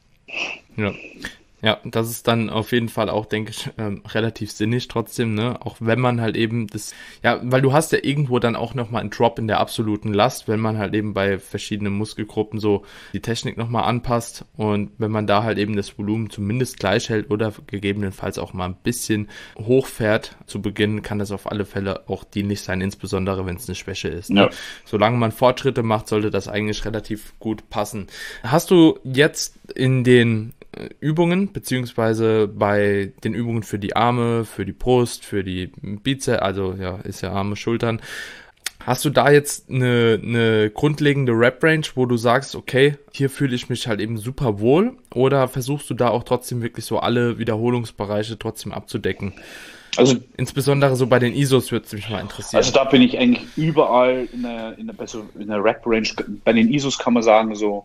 Ja. Ja, das ist dann auf jeden Fall auch, denke ich, ähm, relativ sinnig trotzdem, ne, auch wenn man halt eben das, ja, weil du hast ja irgendwo dann auch nochmal einen Drop in der absoluten Last, wenn man halt eben bei verschiedenen Muskelgruppen so die Technik nochmal anpasst und wenn man da halt eben das Volumen zumindest gleich hält oder gegebenenfalls auch mal ein bisschen hochfährt zu Beginn, kann das auf alle Fälle auch dienlich sein, insbesondere wenn es eine Schwäche ist. Ne? Ja. Solange man Fortschritte macht, sollte das eigentlich relativ gut passen. Hast du jetzt in den Übungen, beziehungsweise bei den Übungen für die Arme, für die Brust, für die Bizeps, also ja, ist ja Arme, Schultern. Hast du da jetzt eine, eine grundlegende Rep-Range, wo du sagst, okay, hier fühle ich mich halt eben super wohl, oder versuchst du da auch trotzdem wirklich so alle Wiederholungsbereiche trotzdem abzudecken? Also insbesondere so bei den I S Os würde es mich mal interessieren. Also da bin ich eigentlich überall in der, in der, in der Rep-Range. Bei den I S Os kann man sagen, so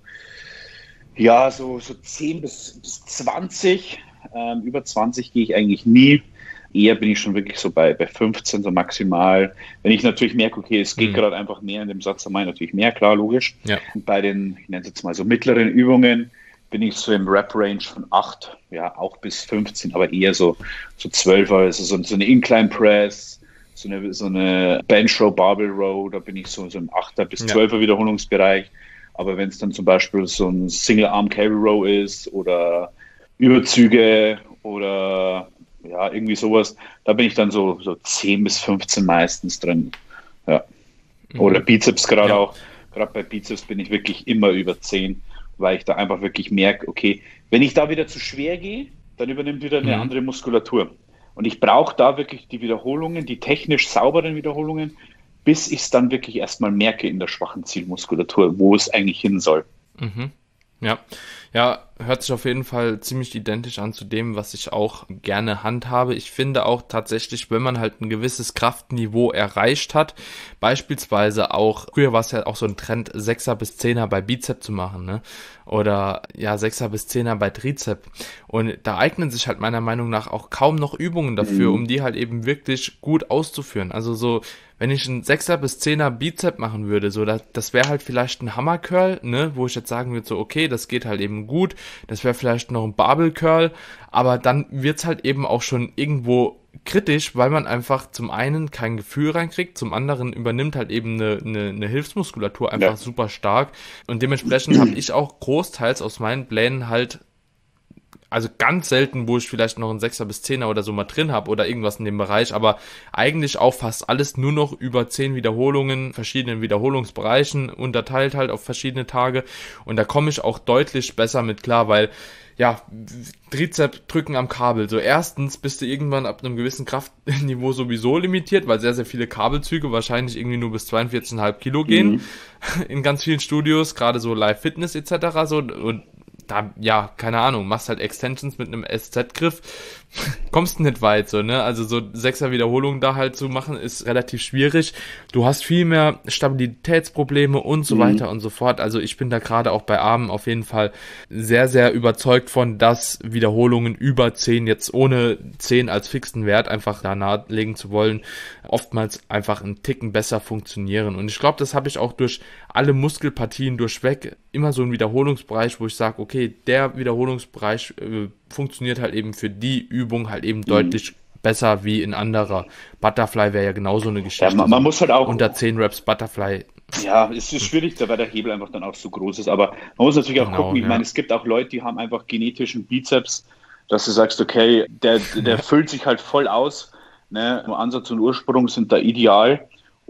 ja, so, so zehn bis zwanzig. Ähm, über zwanzig gehe ich eigentlich nie. Eher bin ich schon wirklich so bei, bei fünfzehn, so maximal. Wenn ich natürlich merke, okay, es geht mhm. gerade einfach mehr in dem Satz, dann mache ich natürlich mehr, klar, logisch. Ja. Und bei den, ich nenne es jetzt mal so mittleren Übungen, bin ich so im Rep-Range von acht, ja, auch bis fünfzehn, aber eher so, so zwölf, also so, so eine Incline Press, so eine, so eine Bench Row, Barbell Row, da bin ich so, so im achter bis zwölfer ja. Wiederholungsbereich. Aber wenn es dann zum Beispiel so ein Single-Arm-Carry-Row ist oder Überzüge oder ja, irgendwie sowas, da bin ich dann so, so zehn bis fünfzehn meistens drin. Ja. Oder Bizeps gerade ja. auch. Gerade bei Bizeps bin ich wirklich immer über zehn, weil ich da einfach wirklich merke, okay, wenn ich da wieder zu schwer gehe, dann übernimmt wieder eine mhm. andere Muskulatur. Und ich brauche da wirklich die Wiederholungen, die technisch sauberen Wiederholungen, bis ich es dann wirklich erstmal merke in der schwachen Zielmuskulatur, wo es eigentlich hin soll. Mhm. Ja, ja, hört sich auf jeden Fall ziemlich identisch an zu dem, was ich auch gerne handhabe. Ich finde auch tatsächlich, wenn man halt ein gewisses Kraftniveau erreicht hat, beispielsweise auch, früher war es ja auch so ein Trend, Sechser bis Zehner bei Bizep zu machen, ne? Oder ja, Sechser bis Zehner bei Trizep. Und da eignen sich halt meiner Meinung nach auch kaum noch Übungen dafür, mhm. um die halt eben wirklich gut auszuführen. Also so, wenn ich einen Sechser bis Zehner Bizep machen würde, so, das, das wäre halt vielleicht ein Hammer Curl, ne, wo ich jetzt sagen würde, so, okay, das geht halt eben gut, das wäre vielleicht noch ein Barbell Curl, aber dann wird's halt eben auch schon irgendwo kritisch, weil man einfach zum einen kein Gefühl reinkriegt, zum anderen übernimmt halt eben eine, eine, eine Hilfsmuskulatur einfach ja. super stark und dementsprechend habe ich auch großteils aus meinen Plänen halt, also ganz selten, wo ich vielleicht noch einen Sechser bis Zehner oder so mal drin habe oder irgendwas in dem Bereich, aber eigentlich auch fast alles nur noch über zehn Wiederholungen, verschiedenen Wiederholungsbereichen unterteilt halt auf verschiedene Tage und da komme ich auch deutlich besser mit klar, weil ja, Trizep drücken am Kabel. So erstens bist du irgendwann ab einem gewissen Kraftniveau sowieso limitiert, weil sehr, sehr viele Kabelzüge wahrscheinlich irgendwie nur bis zweiundvierzig Komma fünf Kilo gehen mhm. in ganz vielen Studios, gerade so Live Fitness et cetera. So und da, ja, keine Ahnung, machst halt Extensions mit einem S Z-Griff, kommst nicht weit, so, ne, also so sechser Wiederholungen da halt zu machen, ist relativ schwierig, du hast viel mehr Stabilitätsprobleme und so mhm. weiter und so fort, also ich bin da gerade auch bei Armen auf jeden Fall sehr, sehr überzeugt von, dass Wiederholungen über zehn, jetzt ohne zehn als fixen Wert einfach da nahelegen zu wollen, oftmals einfach einen Ticken besser funktionieren und ich glaube, das habe ich auch durch alle Muskelpartien durchweg immer so einen Wiederholungsbereich, wo ich sage, okay, der Wiederholungsbereich äh, funktioniert halt eben für die Übung halt eben mhm. deutlich besser wie in anderer. Butterfly wäre ja genauso eine Geschichte. Ja, man, man muss halt auch unter zehn Reps Butterfly. Ja, es ist schwierig, weil der Hebel einfach dann auch so groß ist, aber man muss natürlich auch genau, gucken, ich ja. meine, es gibt auch Leute, die haben einfach genetischen Bizeps, dass du sagst, okay, der, der füllt sich halt voll aus, ne? Ansatz und Ursprung sind da ideal.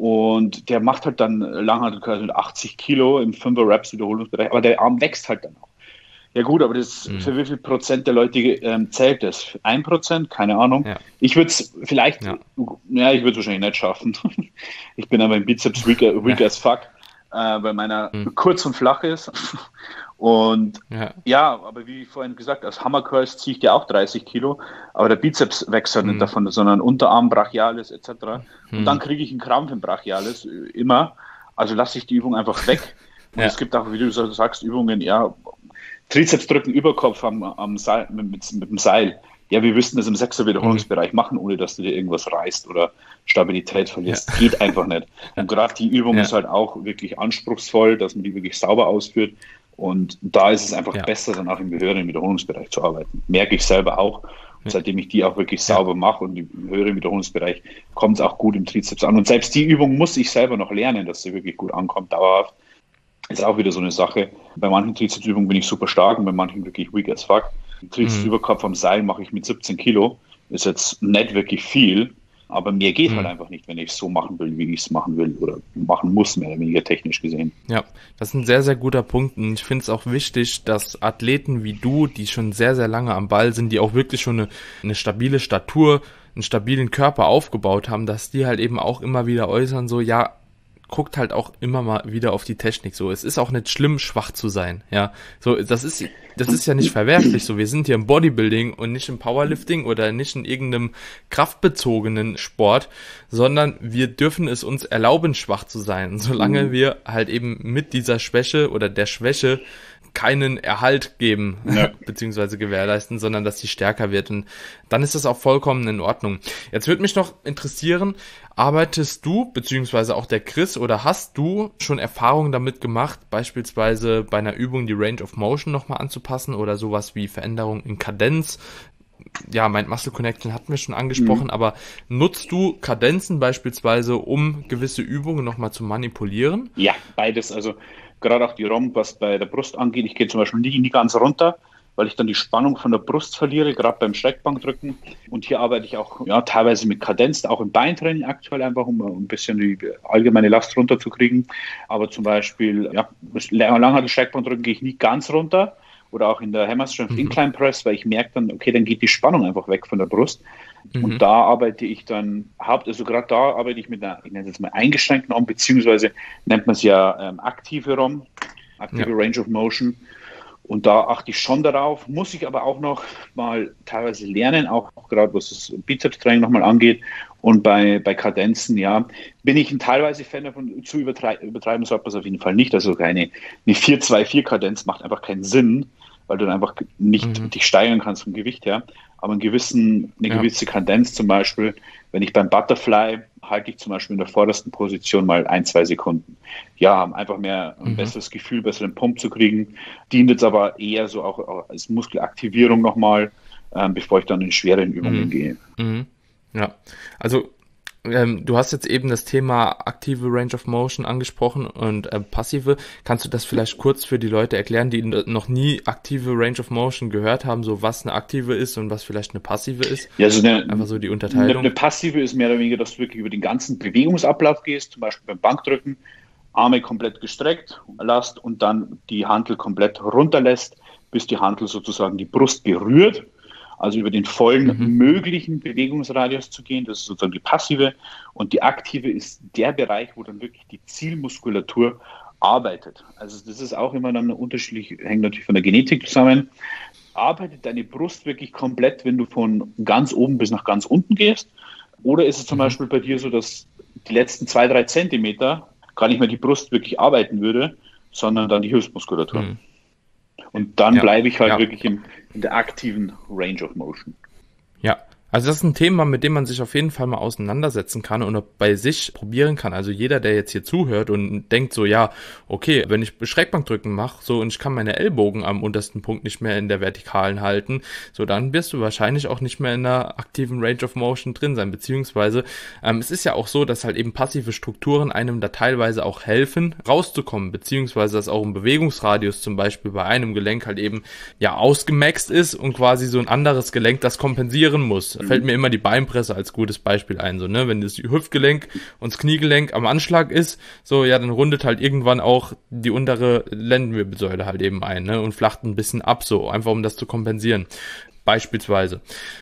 Und der macht halt dann Langhantelkreis mit achtzig Kilo im fünfer Reps Wiederholungsbereich, aber der Arm wächst halt dann auch. Ja gut, aber das mhm. für wie viel Prozent der Leute ähm, zählt das? Ein Prozent? Keine Ahnung. Ja. Ich würde es vielleicht, ja, ja ich würde es wahrscheinlich nicht schaffen. Ich bin aber im Bizeps weak, weak ja. as fuck, äh, weil meiner mhm. kurz und flach ist. Und ja. ja, aber wie vorhin gesagt, als Hammer Curls ziehe ich dir auch dreißig Kilo, aber der Bizeps wächst halt mhm. nicht davon, sondern Unterarm, Brachialis et cetera. Mhm. Und dann kriege ich einen Krampf im Brachialis, immer. Also lasse ich die Übung einfach weg. Und ja. es gibt auch, wie du sagst, Übungen, ja, Trizeps drücken, Überkopf am, am Seil, mit, mit, mit dem Seil. Ja, wir müssten das im sechser Wiederholungsbereich mhm. machen, ohne dass du dir irgendwas reißt oder Stabilität verlierst. Ja. Geht einfach nicht. Und gerade die Übung ja. ist halt auch wirklich anspruchsvoll, dass man die wirklich sauber ausführt. Und da ist es einfach ja. besser, dann auch im höheren Wiederholungsbereich zu arbeiten. Merke ich selber auch. Und seitdem ich die auch wirklich sauber mache und im höheren Wiederholungsbereich kommt es auch gut im Trizeps an. Und selbst die Übung muss ich selber noch lernen, dass sie wirklich gut ankommt, dauerhaft. Ist auch wieder so eine Sache. Bei manchen Trizepsübungen bin ich super stark und bei manchen wirklich weak as fuck. Trizepsüberkopf am Seil mache ich mit siebzehn Kilo. Ist jetzt nicht wirklich viel, aber mehr geht mhm. halt einfach nicht, wenn ich es so machen will, wie ich es machen will oder machen muss, mehr oder weniger technisch gesehen. Ja, das ist ein sehr, sehr guter Punkt und ich finde es auch wichtig, dass Athleten wie du, die schon sehr, sehr lange am Ball sind, die auch wirklich schon eine, eine stabile Statur, einen stabilen Körper aufgebaut haben, dass die halt eben auch immer wieder äußern, so, ja, guckt halt auch immer mal wieder auf die Technik, so, es ist auch nicht schlimm, schwach zu sein, ja, so, das ist, das ist ja nicht verwerflich, so, wir sind hier im Bodybuilding und nicht im Powerlifting oder nicht in irgendeinem kraftbezogenen Sport, sondern wir dürfen es uns erlauben, schwach zu sein, solange wir halt eben mit dieser Schwäche oder der Schwäche keinen Erhalt geben, ja. beziehungsweise gewährleisten, sondern dass sie stärker wird und dann ist das auch vollkommen in Ordnung. Jetzt würde mich noch interessieren, arbeitest du, beziehungsweise auch der Chris, oder hast du schon Erfahrungen damit gemacht, beispielsweise bei einer Übung die Range of Motion nochmal anzupassen oder sowas wie Veränderung in Kadenz? Ja, Mind Muscle Connection hatten wir schon angesprochen, mhm. aber nutzt du Kadenzen beispielsweise, um gewisse Übungen nochmal zu manipulieren? Ja, beides, also gerade auch die ROM, was bei der Brust angeht. Ich gehe zum Beispiel nie, nie ganz runter, weil ich dann die Spannung von der Brust verliere, gerade beim Schrägbankdrücken. Und hier arbeite ich auch ja, teilweise mit Kadenz, auch im Beintraining aktuell einfach, um ein bisschen die allgemeine Last runterzukriegen. Aber zum Beispiel, ja, Langhantel Schrägbankdrücken gehe ich nie ganz runter oder auch in der Hammer Strength mhm. Incline Press, weil ich merke dann, okay, dann geht die Spannung einfach weg von der Brust. Mhm. Und da arbeite ich dann, haupt, also gerade da arbeite ich mit einer, ich nenne es jetzt mal eingeschränkten ROM, beziehungsweise nennt man es ja ähm, aktive ROM, aktive ja. Range of Motion. Und da achte ich schon darauf, muss ich aber auch noch mal teilweise lernen, auch gerade was das Bizeps-Training nochmal angeht. Und bei, bei Kadenzen, ja, bin ich ein teilweise Fan davon, zu übertrei- übertreiben sollte man es auf jeden Fall nicht. Also eine, eine vier zwei vier Kadenz macht einfach keinen Sinn, weil du dann einfach nicht mhm. dich steigern kannst vom Gewicht her. Aber einen gewissen, eine ja. gewisse Kadenz zum Beispiel, wenn ich beim Butterfly halte ich zum Beispiel in der vordersten Position mal ein, zwei Sekunden. Ja, um einfach mehr ein mhm. besseres Gefühl, besseren Pump zu kriegen. Dient jetzt aber eher so auch, auch als Muskelaktivierung nochmal, ähm, bevor ich dann in schweren Übungen mhm. gehe. Mhm. Ja, also ähm, du hast jetzt eben das Thema aktive Range of Motion angesprochen und äh, passive. Kannst du das vielleicht kurz für die Leute erklären, die noch nie aktive Range of Motion gehört haben, so was eine aktive ist und was vielleicht eine passive ist? Ja, also eine, einfach so die Unterteilung. Eine, eine passive ist mehr oder weniger, dass du wirklich über den ganzen Bewegungsablauf gehst, zum Beispiel beim Bankdrücken, Arme komplett gestreckt lässt und dann die Hantel komplett runterlässt, bis die Hantel sozusagen die Brust berührt. Also über den vollen mhm. möglichen Bewegungsradius zu gehen, das ist sozusagen die passive. Und die aktive ist der Bereich, wo dann wirklich die Zielmuskulatur arbeitet. Also das ist auch immer dann unterschiedlich, hängt natürlich von der Genetik zusammen. Arbeitet deine Brust wirklich komplett, wenn du von ganz oben bis nach ganz unten gehst? Oder ist es zum mhm. Beispiel bei dir so, dass die letzten zwei, drei Zentimeter gar nicht mehr die Brust wirklich arbeiten würde, sondern dann die Hilfsmuskulatur? Mhm. Und dann ja, bleibe ich halt ja. wirklich in, in der aktiven Range of Motion. Ja, also das ist ein Thema, mit dem man sich auf jeden Fall mal auseinandersetzen kann und auch bei sich probieren kann. Also jeder, der jetzt hier zuhört und denkt so, ja, okay, wenn ich Schrägbankdrücken mache, so und ich kann meine Ellbogen am untersten Punkt nicht mehr in der Vertikalen halten, so dann wirst du wahrscheinlich auch nicht mehr in der aktiven Range of Motion drin sein. Beziehungsweise ähm, es ist ja auch so, dass halt eben passive Strukturen einem da teilweise auch helfen, rauszukommen, beziehungsweise dass auch ein Bewegungsradius zum Beispiel bei einem Gelenk halt eben ja ausgemaxt ist und quasi so ein anderes Gelenk das kompensieren muss. Da fällt mir immer die Beinpresse als gutes Beispiel ein, so, ne, wenn das Hüftgelenk und das Kniegelenk am Anschlag ist, so, ja, dann rundet halt irgendwann auch die untere Lendenwirbelsäule halt eben ein, ne, und flacht ein bisschen ab, so, einfach um das zu kompensieren, beispielsweise.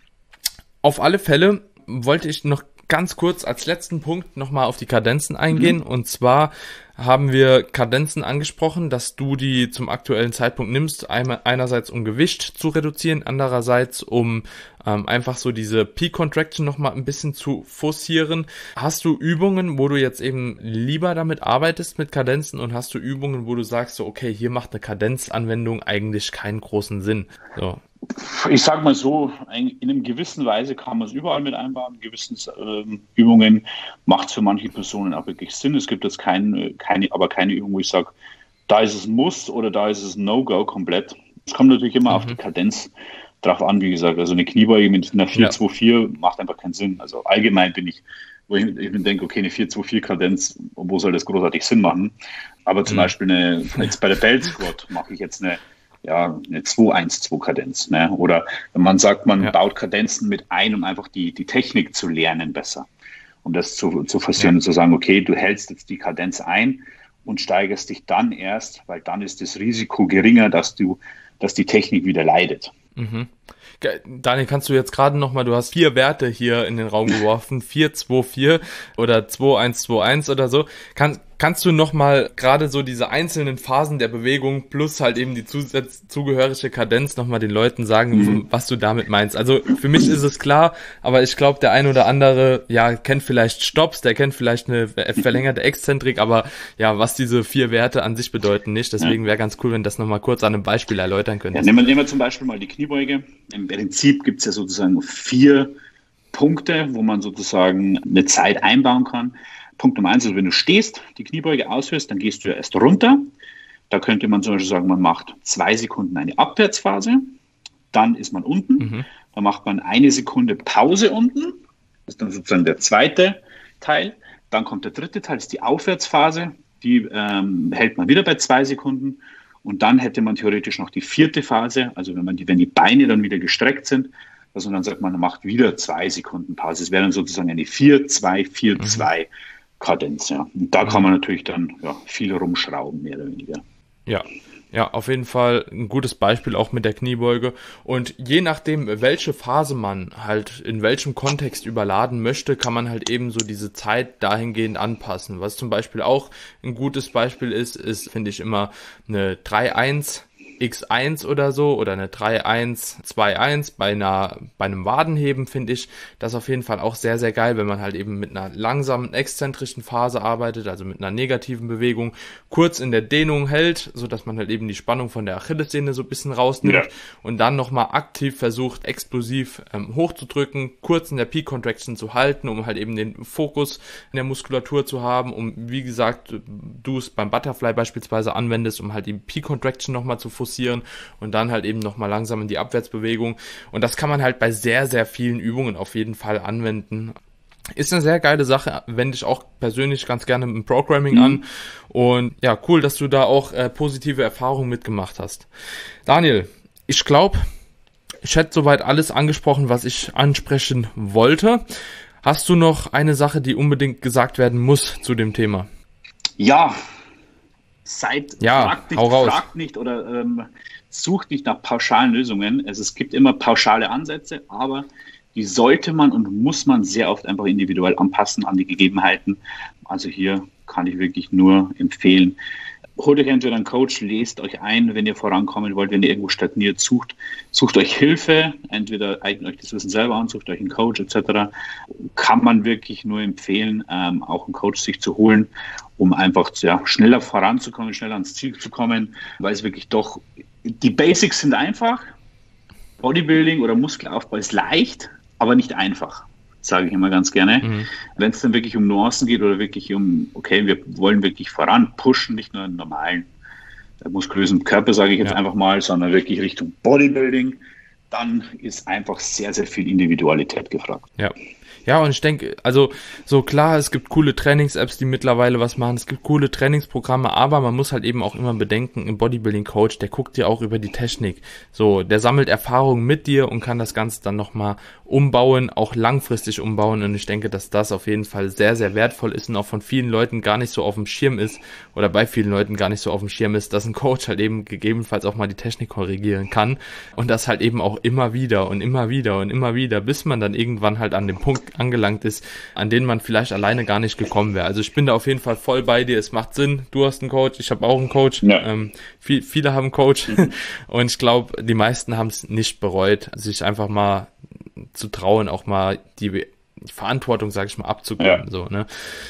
Auf alle Fälle wollte ich noch ganz kurz als letzten Punkt nochmal auf die Kadenzen eingehen, mhm. und zwar haben wir Kadenzen angesprochen, dass du die zum aktuellen Zeitpunkt nimmst, einmal einerseits um Gewicht zu reduzieren, andererseits um ähm, einfach so diese Peak Contraction nochmal ein bisschen zu forcieren. Hast du Übungen, wo du jetzt eben lieber damit arbeitest mit Kadenzen, und hast du Übungen, wo du sagst so, okay, hier macht eine Kadenzanwendung eigentlich keinen großen Sinn? So. Ich sage mal so, in einer gewissen Weise kann man es überall mit einbauen. In gewissen äh, Übungen macht es für manche Personen auch wirklich Sinn. Es gibt jetzt kein, keine, aber keine Übung, wo ich sage, da ist es ein Muss oder da ist es ein No-Go komplett. Es kommt natürlich immer mhm. auf die Kadenz drauf an, wie gesagt. Also eine Kniebeuge mit einer vier zwei vier ja. macht einfach keinen Sinn. Also allgemein bin ich, wo ich, ich denke, okay, eine vier zwei vier Kadenz, wo soll das großartig Sinn machen? Aber zum mhm. Beispiel eine, jetzt bei der Belt Squat mache ich jetzt eine ja, eine zwei eins zwei Kadenz, ne? Oder wenn man sagt, man ja. baut Kadenzen mit ein, um einfach die, die Technik zu lernen besser. Um das zu, zu forcieren ja. und zu sagen, okay, du hältst jetzt die Kadenz ein und steigerst dich dann erst, weil dann ist das Risiko geringer, dass du, dass die Technik wieder leidet. Mhm. Daniel, kannst du jetzt gerade nochmal, du hast vier Werte hier in den Raum geworfen, vier zwei vier oder zwei eins zwei eins oder so. Kann, kannst du nochmal gerade so diese einzelnen Phasen der Bewegung plus halt eben die zusätzliche zugehörige Kadenz nochmal den Leuten sagen, mhm. was du damit meinst? Also für mich ist es klar, aber ich glaube, der ein oder andere, ja, kennt vielleicht Stops, der kennt vielleicht eine verlängerte Exzentrik, aber ja, was diese vier Werte an sich bedeuten nicht. Deswegen wäre ganz cool, wenn du das nochmal kurz an einem Beispiel erläutern könntest. Ja, nehmen wir, nehmen wir zum Beispiel mal die Kniebeuge. Im Prinzip gibt es ja sozusagen vier Punkte, wo man sozusagen eine Zeit einbauen kann. Punkt Nummer eins ist, wenn du stehst, die Kniebeuge ausführst, dann gehst du ja erst runter. Da könnte man zum Beispiel sagen, man macht zwei Sekunden eine Abwärtsphase, dann ist man unten, mhm. dann macht man eine Sekunde Pause unten, das ist dann sozusagen der zweite Teil. Dann kommt der dritte Teil, das ist die Aufwärtsphase, die ähm, hält man wieder bei zwei Sekunden. Und dann hätte man theoretisch noch die vierte Phase, also wenn man die, wenn die Beine dann wieder gestreckt sind, also dann sagt man, man macht wieder zwei Sekunden Pause. Es wäre dann sozusagen eine vier zwei vier zwei Kadenz. Ja. Und da kann man natürlich dann ja, viel rumschrauben, mehr oder weniger. Ja. Ja, auf jeden Fall ein gutes Beispiel auch mit der Kniebeuge. Und je nachdem, welche Phase man halt in welchem Kontext überladen möchte, kann man halt eben so diese Zeit dahingehend anpassen. Was zum Beispiel auch ein gutes Beispiel ist, ist, finde ich, immer eine drei eins X eins oder so oder eine drei eins zwei eins bei einer bei einem Wadenheben, finde ich das auf jeden Fall auch sehr, sehr geil, wenn man halt eben mit einer langsamen, exzentrischen Phase arbeitet, also mit einer negativen Bewegung, kurz in der Dehnung hält, sodass man halt eben die Spannung von der Achillessehne so ein bisschen rausnimmt, ja, und dann nochmal aktiv versucht, explosiv ähm, hochzudrücken, kurz in der Peak Contraction zu halten, um halt eben den Fokus in der Muskulatur zu haben, um, wie gesagt, du es beim Butterfly beispielsweise anwendest, um halt die Peak Contraction nochmal zu forcieren und dann halt eben nochmal langsam in die Abwärtsbewegung. Und das kann man halt bei sehr, sehr vielen Übungen auf jeden Fall anwenden. Ist eine sehr geile Sache, wende ich auch persönlich ganz gerne im Programming mhm. an. Und ja, cool, dass du da auch äh, positive Erfahrungen mitgemacht hast. Daniel, ich glaube, ich hätte soweit alles angesprochen, was ich ansprechen wollte. Hast du noch eine Sache, die unbedingt gesagt werden muss zu dem Thema? Ja, Seid, ja, fragt nicht, fragt nicht oder ähm, sucht nicht nach pauschalen Lösungen. Also es gibt immer pauschale Ansätze, aber die sollte man und muss man sehr oft einfach individuell anpassen an die Gegebenheiten. Also hier kann ich wirklich nur empfehlen, holt euch entweder einen Coach, lest euch ein, wenn ihr vorankommen wollt, wenn ihr irgendwo stagniert, sucht, sucht euch Hilfe, entweder eignet euch das Wissen selber an, sucht euch einen Coach et cetera. Kann man wirklich nur empfehlen, ähm, auch einen Coach sich zu holen, um einfach ja, schneller voranzukommen, schneller ans Ziel zu kommen, weil es wirklich doch, die Basics sind einfach, Bodybuilding oder Muskelaufbau ist leicht, aber nicht einfach, sage ich immer ganz gerne. Mhm. Wenn es dann wirklich um Nuancen geht oder wirklich um, okay, wir wollen wirklich voran pushen, nicht nur einen normalen äh, muskulösen Körper, sage ich jetzt ja. einfach mal, sondern wirklich Richtung Bodybuilding, dann ist einfach sehr, sehr viel Individualität gefragt. Ja. Ja, und ich denke, also so klar, es gibt coole Trainings-Apps, die mittlerweile was machen, es gibt coole Trainingsprogramme, aber man muss halt eben auch immer bedenken, ein Bodybuilding-Coach, der guckt dir auch über die Technik. So, der sammelt Erfahrungen mit dir und kann das Ganze dann nochmal umbauen, auch langfristig umbauen, und ich denke, dass das auf jeden Fall sehr, sehr wertvoll ist und auch von vielen Leuten gar nicht so auf dem Schirm ist oder bei vielen Leuten gar nicht so auf dem Schirm ist, dass ein Coach halt eben gegebenenfalls auch mal die Technik korrigieren kann und das halt eben auch immer wieder und immer wieder und immer wieder, bis man dann irgendwann halt an dem Punkt angelangt ist, an den man vielleicht alleine gar nicht gekommen wäre. Also ich bin da auf jeden Fall voll bei dir. Es macht Sinn. Du hast einen Coach, ich habe auch einen Coach. Ja. Ähm, viel, viele haben einen Coach mhm. und ich glaube, die meisten haben es nicht bereut, sich einfach mal zu trauen, auch mal die, die Verantwortung, sage ich mal, abzugeben. Ja. So, ne?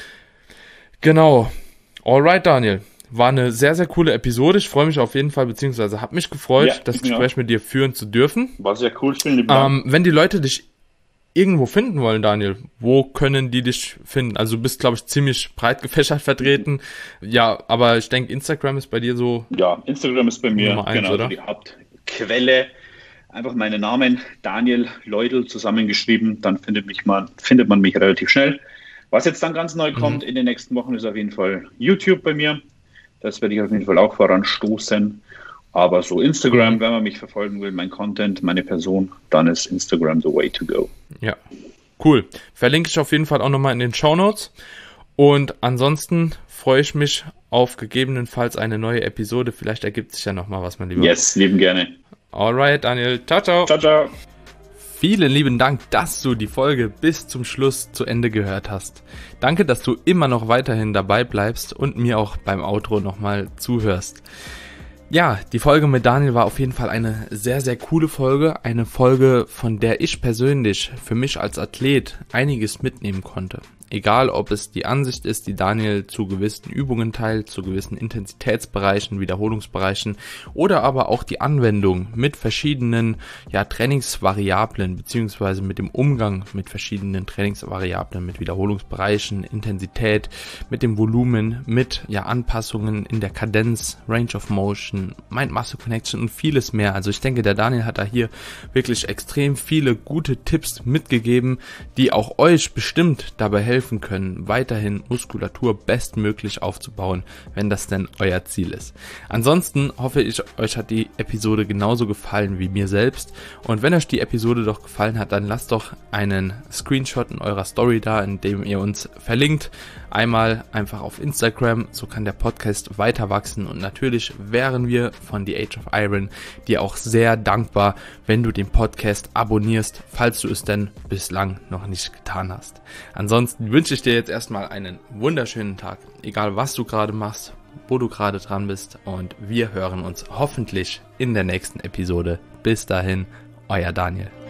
Genau. Alright, Daniel. War eine sehr, sehr coole Episode. Ich freue mich auf jeden Fall, beziehungsweise habe mich gefreut, ja, das Gespräch ja. mit dir führen zu dürfen. War sehr cool. Vielen lieben Dank. Ähm, wenn die Leute dich irgendwo finden wollen, Daniel, wo können die dich finden? Also du bist, glaube ich, ziemlich breit gefächert vertreten. Ja, aber ich denke, Instagram ist bei dir so... Ja, Instagram ist bei mir eins, genau oder? Die Hauptquelle. Einfach meinen Namen, Daniel Leudl, zusammengeschrieben. Dann findet, mich man, findet man mich relativ schnell. Was jetzt dann ganz neu kommt mhm. in den nächsten Wochen, ist auf jeden Fall YouTube bei mir. Das werde ich auf jeden Fall auch voranstoßen. Aber so Instagram, wenn man mich verfolgen will, mein Content, meine Person, dann ist Instagram the way to go. Ja, cool. Verlinke ich auf jeden Fall auch nochmal in den Shownotes. Und ansonsten freue ich mich auf gegebenenfalls eine neue Episode. Vielleicht ergibt sich ja nochmal was, mein Lieber. Yes, lieben gerne. Alright, Daniel. Ciao, ciao. Ciao, ciao. Vielen lieben Dank, dass du die Folge bis zum Schluss zu Ende gehört hast. Danke, dass du immer noch weiterhin dabei bleibst und mir auch beim Outro nochmal zuhörst. Ja, die Folge mit Daniel war auf jeden Fall eine sehr, sehr coole Folge. Eine Folge, von der ich persönlich für mich als Athlet einiges mitnehmen konnte. Egal, ob es die Ansicht ist, die Daniel zu gewissen Übungen teilt, zu gewissen Intensitätsbereichen, Wiederholungsbereichen oder aber auch die Anwendung mit verschiedenen ja, Trainingsvariablen beziehungsweise mit dem Umgang mit verschiedenen Trainingsvariablen, mit Wiederholungsbereichen, Intensität, mit dem Volumen, mit ja, Anpassungen in der Kadenz, Range of Motion, Mind-Muscle Connection und vieles mehr. Also ich denke, der Daniel hat da hier wirklich extrem viele gute Tipps mitgegeben, die auch euch bestimmt dabei helfen, helfen können, weiterhin Muskulatur bestmöglich aufzubauen, wenn das denn euer Ziel ist. Ansonsten hoffe ich, euch hat die Episode genauso gefallen wie mir selbst. Und wenn euch die Episode doch gefallen hat, dann lasst doch einen Screenshot in eurer Story da, in dem ihr uns verlinkt. Einmal einfach auf Instagram, so kann der Podcast weiter wachsen. Und natürlich wären wir von The Age of Iron dir auch sehr dankbar, wenn du den Podcast abonnierst, falls du es denn bislang noch nicht getan hast. Ansonsten wünsche ich dir jetzt erstmal einen wunderschönen Tag, egal was du gerade machst, wo du gerade dran bist, und wir hören uns hoffentlich in der nächsten Episode. Bis dahin, euer Daniel.